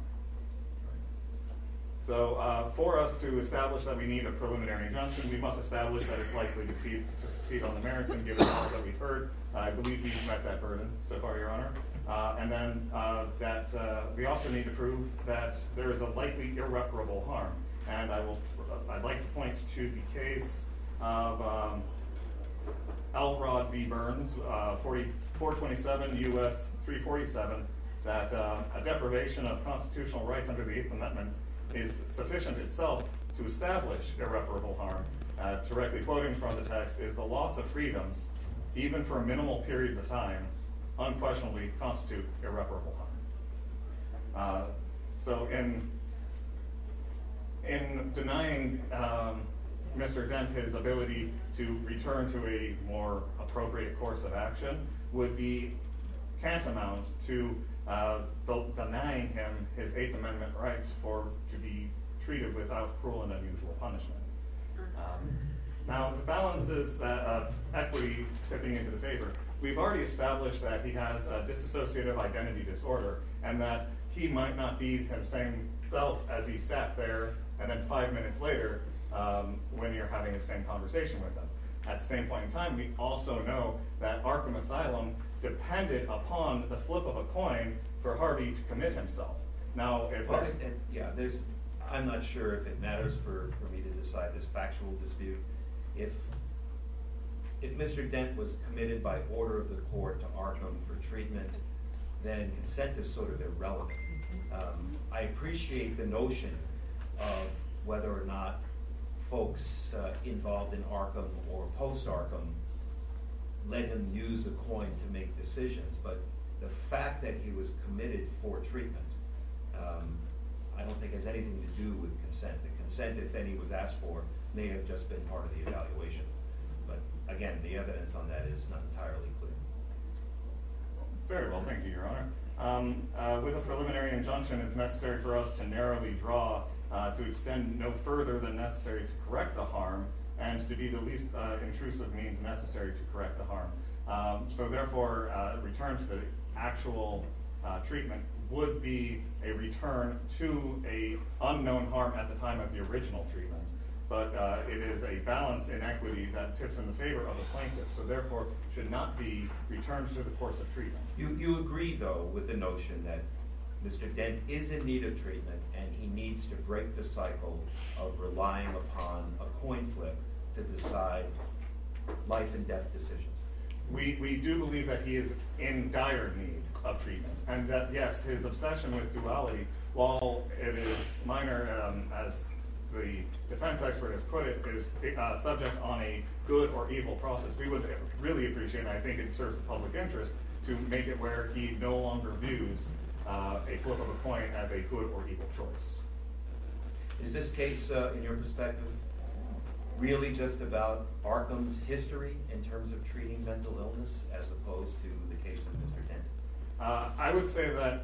[SPEAKER 9] So uh, for us to establish that we need a preliminary injunction, we must establish that it's likely to, see, to succeed on the merits, and given all that we've heard, I believe we've met that burden so far, Your Honor. Uh, and then uh, that uh, we also need to prove that there is a likely irreparable harm. And I will, I'd like to point to the case of um, Elrod v. Burns, uh, four twenty-seven U S three forty-seven, that uh, a deprivation of constitutional rights under the Eighth Amendment is sufficient itself to establish irreparable harm. Uh, directly quoting from the text, is the loss of freedoms, even for minimal periods of time, unquestionably constitute irreparable harm. Uh, so in, in denying um, Mister Dent his ability to return to a more appropriate course of action would be tantamount to uh, denying him his Eighth Amendment rights for to be treated without cruel and unusual punishment. Um, now, the balances that of equity tipping into the favor, we've already established that he has a dissociative identity disorder, and that he might not be his same self as he sat there, and then five minutes later, um, when you're having the same conversation with him. At the same point in time, we also know that Arkham Asylum depended upon the flip of a coin for Harvey to commit himself. Now, if
[SPEAKER 2] Well,
[SPEAKER 9] there's,
[SPEAKER 2] and, and, yeah, there's, I'm not sure if it matters for, for me to decide this factual dispute. If, if Mister Dent was committed by order of the court to Arkham for treatment, then consent is sort of irrelevant. Um, I appreciate the notion of whether or not folks uh, involved in Arkham or post-Arkham let him use a coin to make decisions, but the fact that he was committed for treatment, um, I don't think has anything to do with consent. The consent, if any, was asked for, may have just been part of the evaluation. But again, the evidence on that is not entirely clear.
[SPEAKER 9] Very well, thank you, Your Honor. Um, uh, with a preliminary injunction, it's necessary for us to narrowly draw uh, to extend no further than necessary to correct the harm, and to be the least uh, intrusive means necessary to correct the harm. Um, so therefore, uh, return to the actual uh, treatment would be a return to a unknown harm at the time of the original treatment. But uh, it is a balance in equity that tips in the favor of the plaintiff, so therefore should not be returned to the course of treatment.
[SPEAKER 2] You, you agree, though, with the notion that Mister Dent is in need of treatment and he needs to break the cycle of relying upon a coin flip to decide life and death decisions.
[SPEAKER 9] We, we do believe that he is in dire need of treatment, and that, yes, his obsession with duality, while it is minor, um, as the defense expert has put it, is uh, subject on a good or evil process. We would really appreciate, and I think it serves the public interest, to make it where he no longer views uh, a flip of a coin as a good or evil choice.
[SPEAKER 2] Is this case, uh, in your perspective, really just about Arkham's history in terms of treating mental illness as opposed to the case of Mister Dent?
[SPEAKER 9] Uh, I would say that,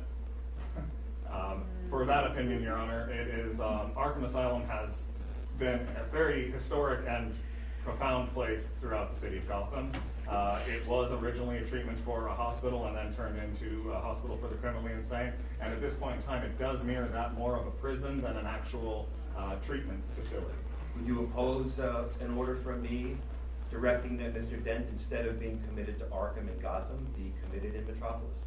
[SPEAKER 9] um, for that opinion, Your Honor, it is um, Arkham Asylum has been a very historic and profound place throughout the city of Gotham. Uh, it was originally a treatment for a hospital and then turned into a hospital for the criminally insane. And at this point in time, it does mirror that more of a prison than an actual uh, treatment facility.
[SPEAKER 2] Would you oppose uh, an order from me directing that Mister Dent, instead of being committed to Arkham and Gotham, be committed in Metropolis?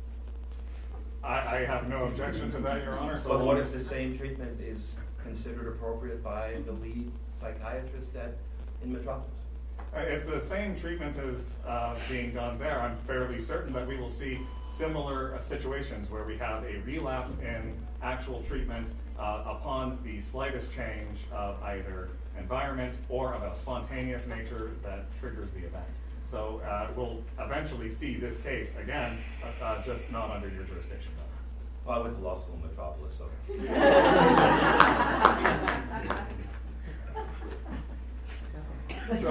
[SPEAKER 9] I, I have no objection to that, Your Honor. So
[SPEAKER 2] But what if the same treatment is considered appropriate by the lead psychiatrist at in Metropolis?
[SPEAKER 9] Uh, if the same treatment is uh, being done there, I'm fairly certain that we will see similar uh, situations where we have a relapse in actual treatment uh, upon the slightest change of either environment or of a spontaneous nature that triggers the event. So uh, we'll eventually see this case again, uh, uh, just not under your jurisdiction.
[SPEAKER 2] Well, I went to law school in Metropolis, so.
[SPEAKER 9] So,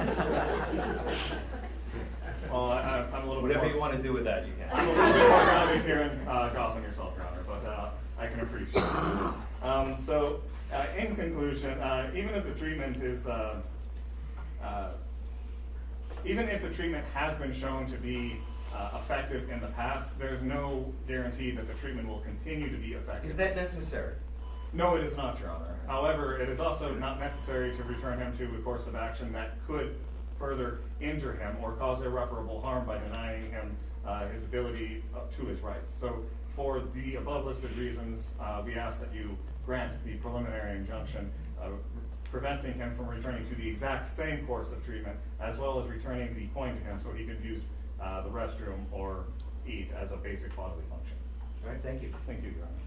[SPEAKER 9] well, I, I'm a little bit
[SPEAKER 2] Whatever
[SPEAKER 9] more,
[SPEAKER 2] you want to do with that, you
[SPEAKER 9] I'm a
[SPEAKER 2] can.
[SPEAKER 9] little bit more grounded here in uh, Gotham yourself, Your Honor, but uh, I can appreciate it. Um, so, uh, in conclusion, uh, even if the treatment is, uh, uh, even if the treatment has been shown to be uh, effective in the past, there's no guarantee that the treatment will continue to be effective.
[SPEAKER 2] Is that necessary?
[SPEAKER 9] No, it is not, Your Honor. However, it is also not necessary to return him to a course of action that could further injure him or cause irreparable harm by denying him uh, his ability uh, to his rights. So for the above listed reasons, uh, we ask that you grant the preliminary injunction uh, preventing him from returning to the exact same course of treatment, as well as returning the coin to him so he can use uh, the restroom or eat as a basic bodily function.
[SPEAKER 2] All right, thank you.
[SPEAKER 9] Thank you, Your Honor.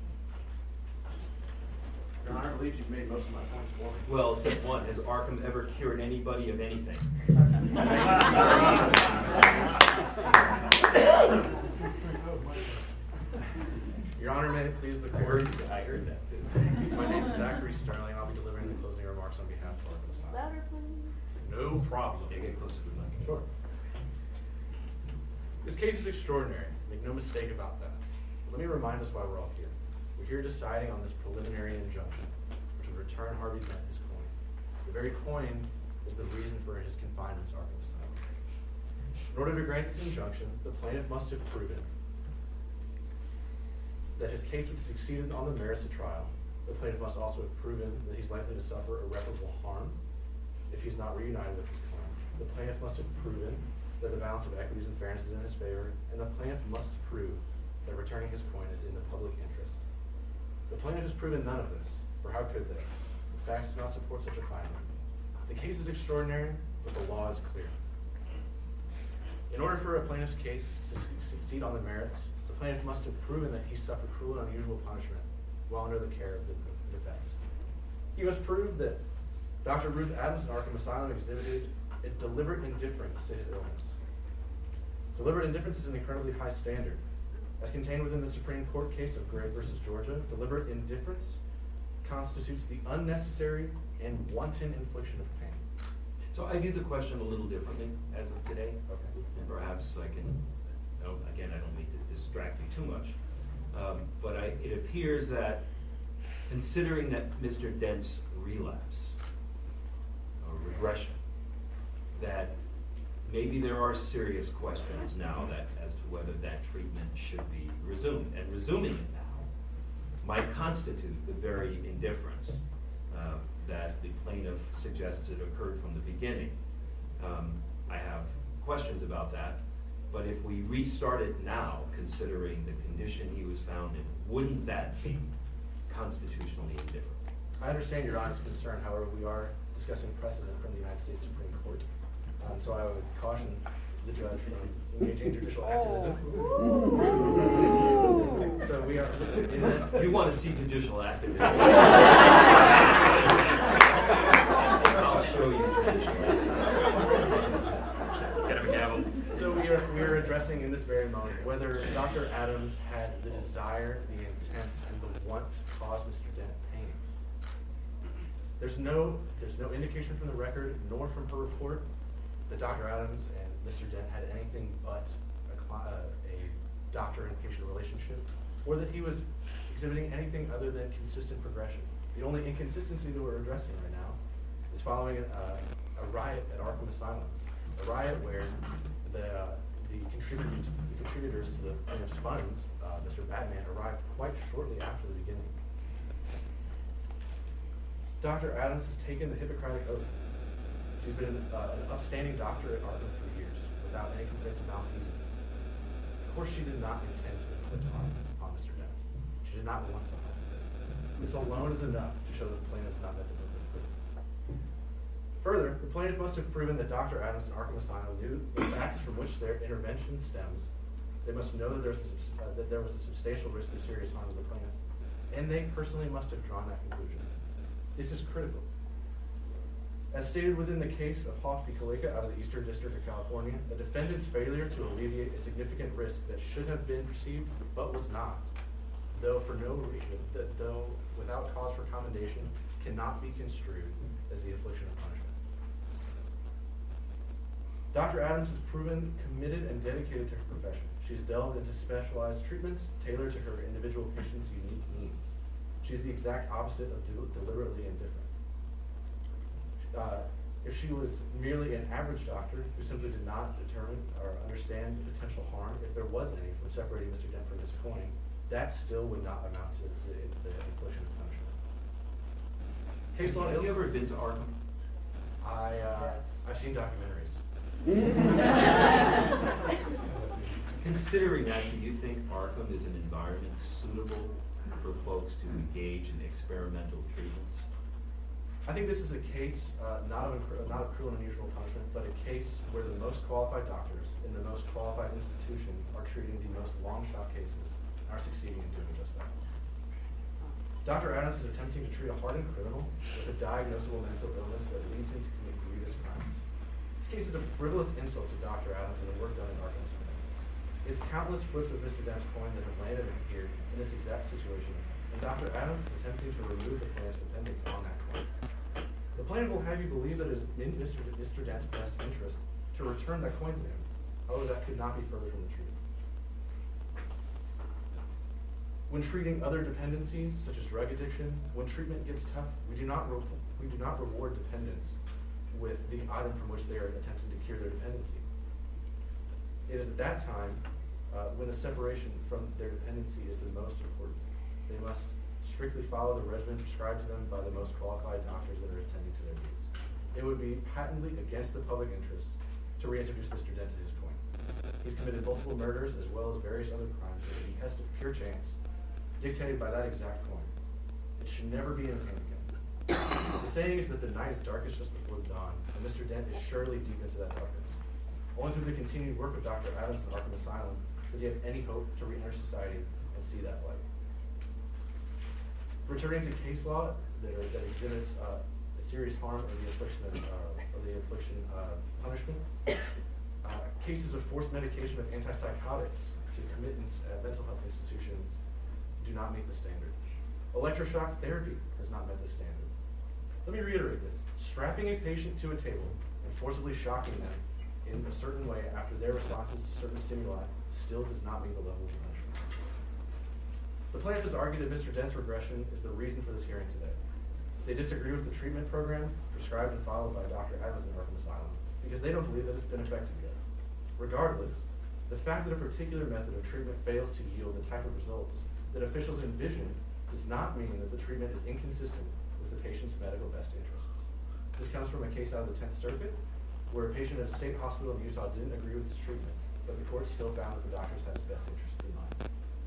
[SPEAKER 4] Your Honor, I believe you've made most of my points for me.
[SPEAKER 2] Well, except one, has Arkham ever cured anybody of anything?
[SPEAKER 10] Your Honor, may it please the
[SPEAKER 2] I
[SPEAKER 10] court.
[SPEAKER 2] heard, I heard that too.
[SPEAKER 10] My name is Zachary Sterling. I'll be delivering the closing remarks on behalf of Arkham Asylum.
[SPEAKER 3] Louder, please.
[SPEAKER 10] No problem.
[SPEAKER 2] Yeah, get closer to the mic.
[SPEAKER 10] Sure. This case is extraordinary. Make no mistake about that. But let me remind us why we're all here. We're here deciding on this preliminary injunction, which would return Harvey Dent his coin. The very coin is the reason for his confinement to Arkham Asylum. In order to grant this injunction, the plaintiff must have proven that his case would succeed on the merits of trial. The plaintiff must also have proven that he's likely to suffer irreparable harm if he's not reunited with his coin. The plaintiff must have proven that the balance of equities and fairness is in his favor, and the plaintiff must prove that returning his coin is in the public interest. The plaintiff has proven none of this, for how could they? The facts do not support such a finding. The case is extraordinary, but the law is clear. In order for a plaintiff's case to succeed on the merits, the plaintiff must have proven that he suffered cruel and unusual punishment while under the care of the defense. He must prove that Doctor Ruth Adams at Arkham Asylum exhibited a deliberate indifference to his illness. Deliberate indifference is an incredibly high standard. As contained within the Supreme Court case of Gray versus Georgia, deliberate indifference constitutes the unnecessary and wanton infliction of pain.
[SPEAKER 2] So I view the question a little differently as of today.
[SPEAKER 10] Okay.
[SPEAKER 2] And perhaps I can, no, again, I don't mean to distract you too much. Um, but I, it appears that considering that Mister Dent's relapse or regression, that maybe there are serious questions now that as to whether that treatment should be resumed. And resuming it now might constitute the very indifference uh, that the plaintiff suggested occurred from the beginning. Um, I have questions about that, but if we restart it now, considering the condition he was found in, wouldn't that be constitutionally indifferent?
[SPEAKER 10] I understand Your Honor's concern, however, we are discussing precedent from the United States Supreme Court. Um, so I would caution the judge from engaging in judicial activism. So we are.
[SPEAKER 2] You want to see judicial activism? I'll show you judicial activism. Get him a gavel.
[SPEAKER 10] So we are we are addressing in this very moment whether Doctor Adams had the desire, the intent, and the want to cause Mister Dent pain. There's no there's no indication from the record nor from her report that Doctor Adams and Mister Dent had anything but a, uh, a doctor and patient relationship, or that he was exhibiting anything other than consistent progression. The only inconsistency that we're addressing right now is following a, a riot at Arkham Asylum, a riot where the uh, the, contributors, the contributors to the plaintiff's funds, uh, Mister Batman, arrived quite shortly after the beginning. Doctor Adams has taken the Hippocratic Oath. She's been uh, an upstanding doctor at Arkham for years, without any complaints of malfeasance. Of course, she did not intend to inflict harm upon Mister Dent. She did not want to harm him. This alone is enough to show that the plaintiff has not met the burden of proof. Further, the plaintiff must have proven that Doctor Adams and Arkham Asylum knew the facts from which their intervention stems. They must know that, there's a, uh, that there was a substantial risk of serious harm to the plaintiff, and they personally must have drawn that conclusion. This is critical. As stated within the case of Hoff v. Kaleka out of the Eastern District of California, a defendant's failure to alleviate a significant risk that should have been perceived but was not, though for no reason, that though without cause for commendation, cannot be construed as the infliction of punishment. Doctor Adams is proven committed and dedicated to her profession. She has delved into specialized treatments tailored to her individual patient's unique needs. She is the exact opposite of del deliberately indifferent. Uh, if she was merely an average doctor who simply did not determine or understand the potential harm, if there was any, from separating Mister Dent from his coin, that still would not amount to the, the infliction of punishment. Case law.
[SPEAKER 2] Have you ever been to Arkham?
[SPEAKER 10] I uh, I've seen documentaries.
[SPEAKER 2] Considering that, do you think Arkham is an environment suitable for folks to engage in experimental treatments?
[SPEAKER 10] I think this is a case uh, not of a, not of cruel and unusual punishment, but a case where the most qualified doctors in the most qualified institution are treating the most long-shot cases and are succeeding in doing just that. Doctor Adams is attempting to treat a hardened criminal with a diagnosable mental illness that leads him to commit grievous crimes. This case is a frivolous insult to Doctor Adams and the work done in Arkham. It's countless flips of Mister Dent's coin that have landed him here in this exact situation, and Doctor Adams is attempting to remove the plaintiff's dependence on that coin. The plaintiff will have you believe that it is in Mister Mister Dent's best interest to return that coin to him. However, that could not be further from the truth. When treating other dependencies, such as drug addiction, when treatment gets tough, we do not re we do not reward dependents with the item from which they are attempting to cure their dependency. It is at that time uh, when the separation from their dependency is the most important. They must strictly follow the regimen prescribed to them by the most qualified doctors that are attending to their needs. It would be patently against the public interest to reintroduce Mister Dent to his coin. He's committed multiple murders as well as various other crimes at the behest of pure chance, dictated by that exact coin. It should never be in his hand again. The saying is that the night is darkest just before the dawn, and Mister Dent is surely deep into that darkness. Only through the continued work of Doctor Adams and Arkham Asylum does he have any hope to re-enter society and see that light. Returning to case law that, are, that exhibits uh, a serious harm or the infliction of, uh, or the infliction of punishment, uh, cases of forced medication of antipsychotics to committance at mental health institutions do not meet the standard. Electroshock therapy has not met the standard. Let me reiterate this. Strapping a patient to a table and forcibly shocking them in a certain way after their responses to certain stimuli still does not meet the level of punishment. The plaintiff has argued that Mister Dent's regression is the reason for this hearing today. They disagree with the treatment program prescribed and followed by Doctor Adams in Arkham Asylum because they don't believe that it's been effective yet. Regardless, the fact that a particular method of treatment fails to yield the type of results that officials envision does not mean that the treatment is inconsistent with the patient's medical best interests. This comes from a case out of the Tenth Circuit where a patient at a state hospital in Utah didn't agree with his treatment, but the court still found that the doctors had his best interests in mind.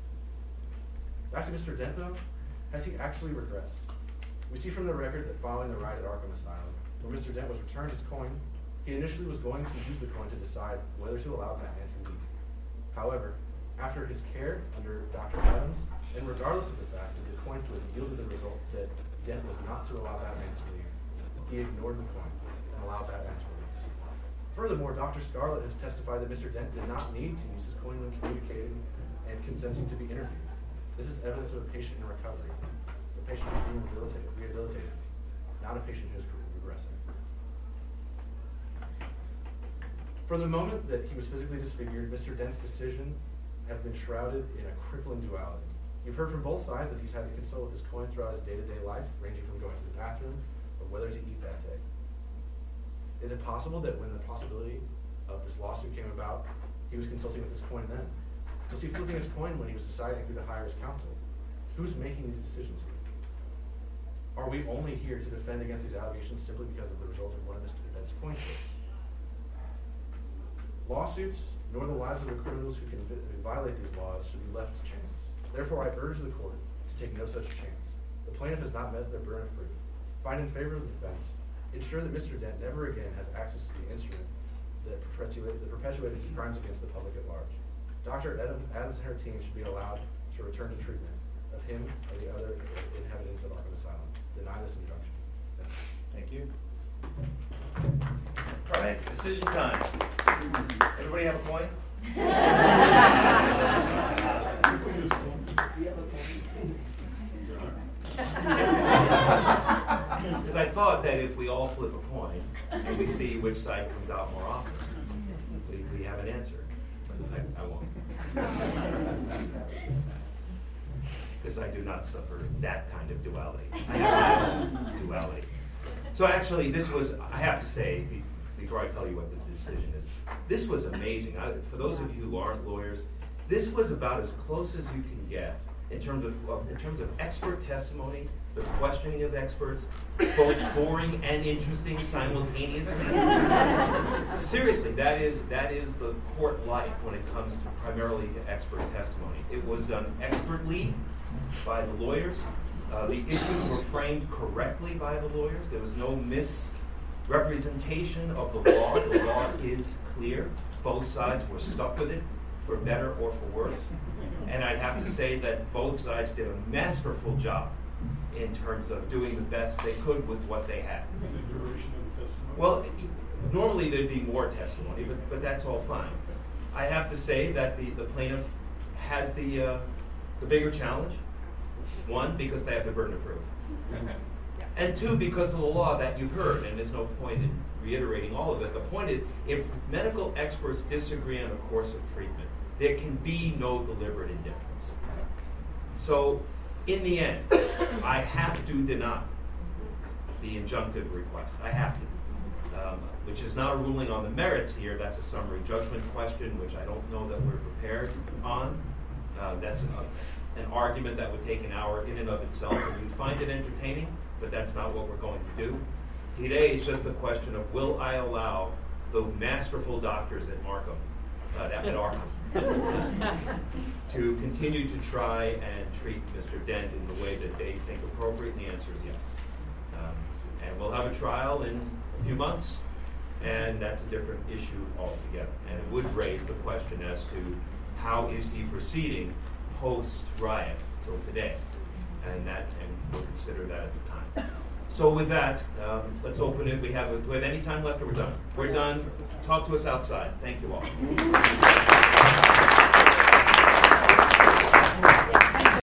[SPEAKER 10] Back to Mister Dent, though, has he actually regressed? We see from the record that following the riot at Arkham Asylum, when Mister Dent was returned his coin, he initially was going to use the coin to decide whether to allow Batman to leave. However, after his care under Doctor Adams, and regardless of the fact that the coin flip yielded the result that Dent was not to allow Batman to leave, he ignored the coin and allowed Batman to release. Furthermore, Doctor Scarlett has testified that Mister Dent did not need to use his coin when communicating and consenting to be interviewed. This is evidence of a patient in recovery. The patient is being rehabilitated, rehabilitated, not a patient who is regressing. From the moment that he was physically disfigured, Mister Dent's decision have been shrouded in a crippling duality. You've heard from both sides that he's had to consult with his coin throughout his day-to-day life, ranging from going to the bathroom or whether to eat that day. Is it possible that when the possibility of this lawsuit came about, he was consulting with his coin then? Was he flipping his coin when he was deciding who to hire as counsel? Who's making these decisions here? Are we only here to defend against these allegations simply because of the result of one of Mister Dent's coin flips? Lawsuits, nor the lives of the criminals who can violate these laws should be left to chance. Therefore, I urge the court to take no such chance. The plaintiff has not met their burden of proof. Find in favor of the defense, ensure that Mister Dent never again has access to the instrument that perpetuated, that perpetuated crimes against the public at large. Doctor Adam, Adams and her team should be allowed to return to treatment of him or the other inhabitants of Arkham Asylum. Deny this injunction.
[SPEAKER 2] Thank you. All right, decision time. Everybody have a point? Because I thought that if we all flip a coin and we see which side comes out more often, we, we have an answer. But I, I won't. Because I do not suffer that kind of duality. I have my own duality. So actually, this was, I have to say, be, before I tell you what the decision is, this was amazing. I, for those of you who aren't lawyers, this was about as close as you can get in terms of, of in terms of expert testimony, the questioning of experts, both boring and interesting simultaneously. Seriously, that is that is the court life when it comes to primarily to expert testimony. It was done expertly by the lawyers. Uh, the issues were framed correctly by the lawyers. There was no misrepresentation of the law. The law is clear. Both sides were stuck with it, for better or for worse. And I'd have to say that both sides did a masterful job in terms of doing the best they could with what they had.
[SPEAKER 11] The duration of the testimony?
[SPEAKER 2] Well, normally there'd be more testimony, but, but that's all fine. I have to say that the, the plaintiff has the, uh, the bigger challenge. One, because they have the burden of proof. And two, because of the law that you've heard, and there's no point in reiterating all of it. The point is, if medical experts disagree on a course of treatment, there can be no deliberate indifference. So, in the end, I have to deny the injunctive request. I have to. Um, which is not a ruling on the merits here. That's a summary judgment question, which I don't know that we're prepared on. Uh, that's an, an argument that would take an hour in and of itself, and you'd find it entertaining, but that's not what we're going to do. Today, it's just the question of, will I allow the masterful doctors at Markham, uh, at Arkham, to continue to try and treat Mister Dent in the way that they think appropriate? And the answer is yes. Um, and we'll have a trial in a few months, and that's a different issue altogether. And it would raise the question as to how is he proceeding post-riot till today, and that, and we'll consider that at the time. So with that, um, let's open it. We have, a, do we have any time left, or we're done? We're done. Talk to us outside. Thank you all.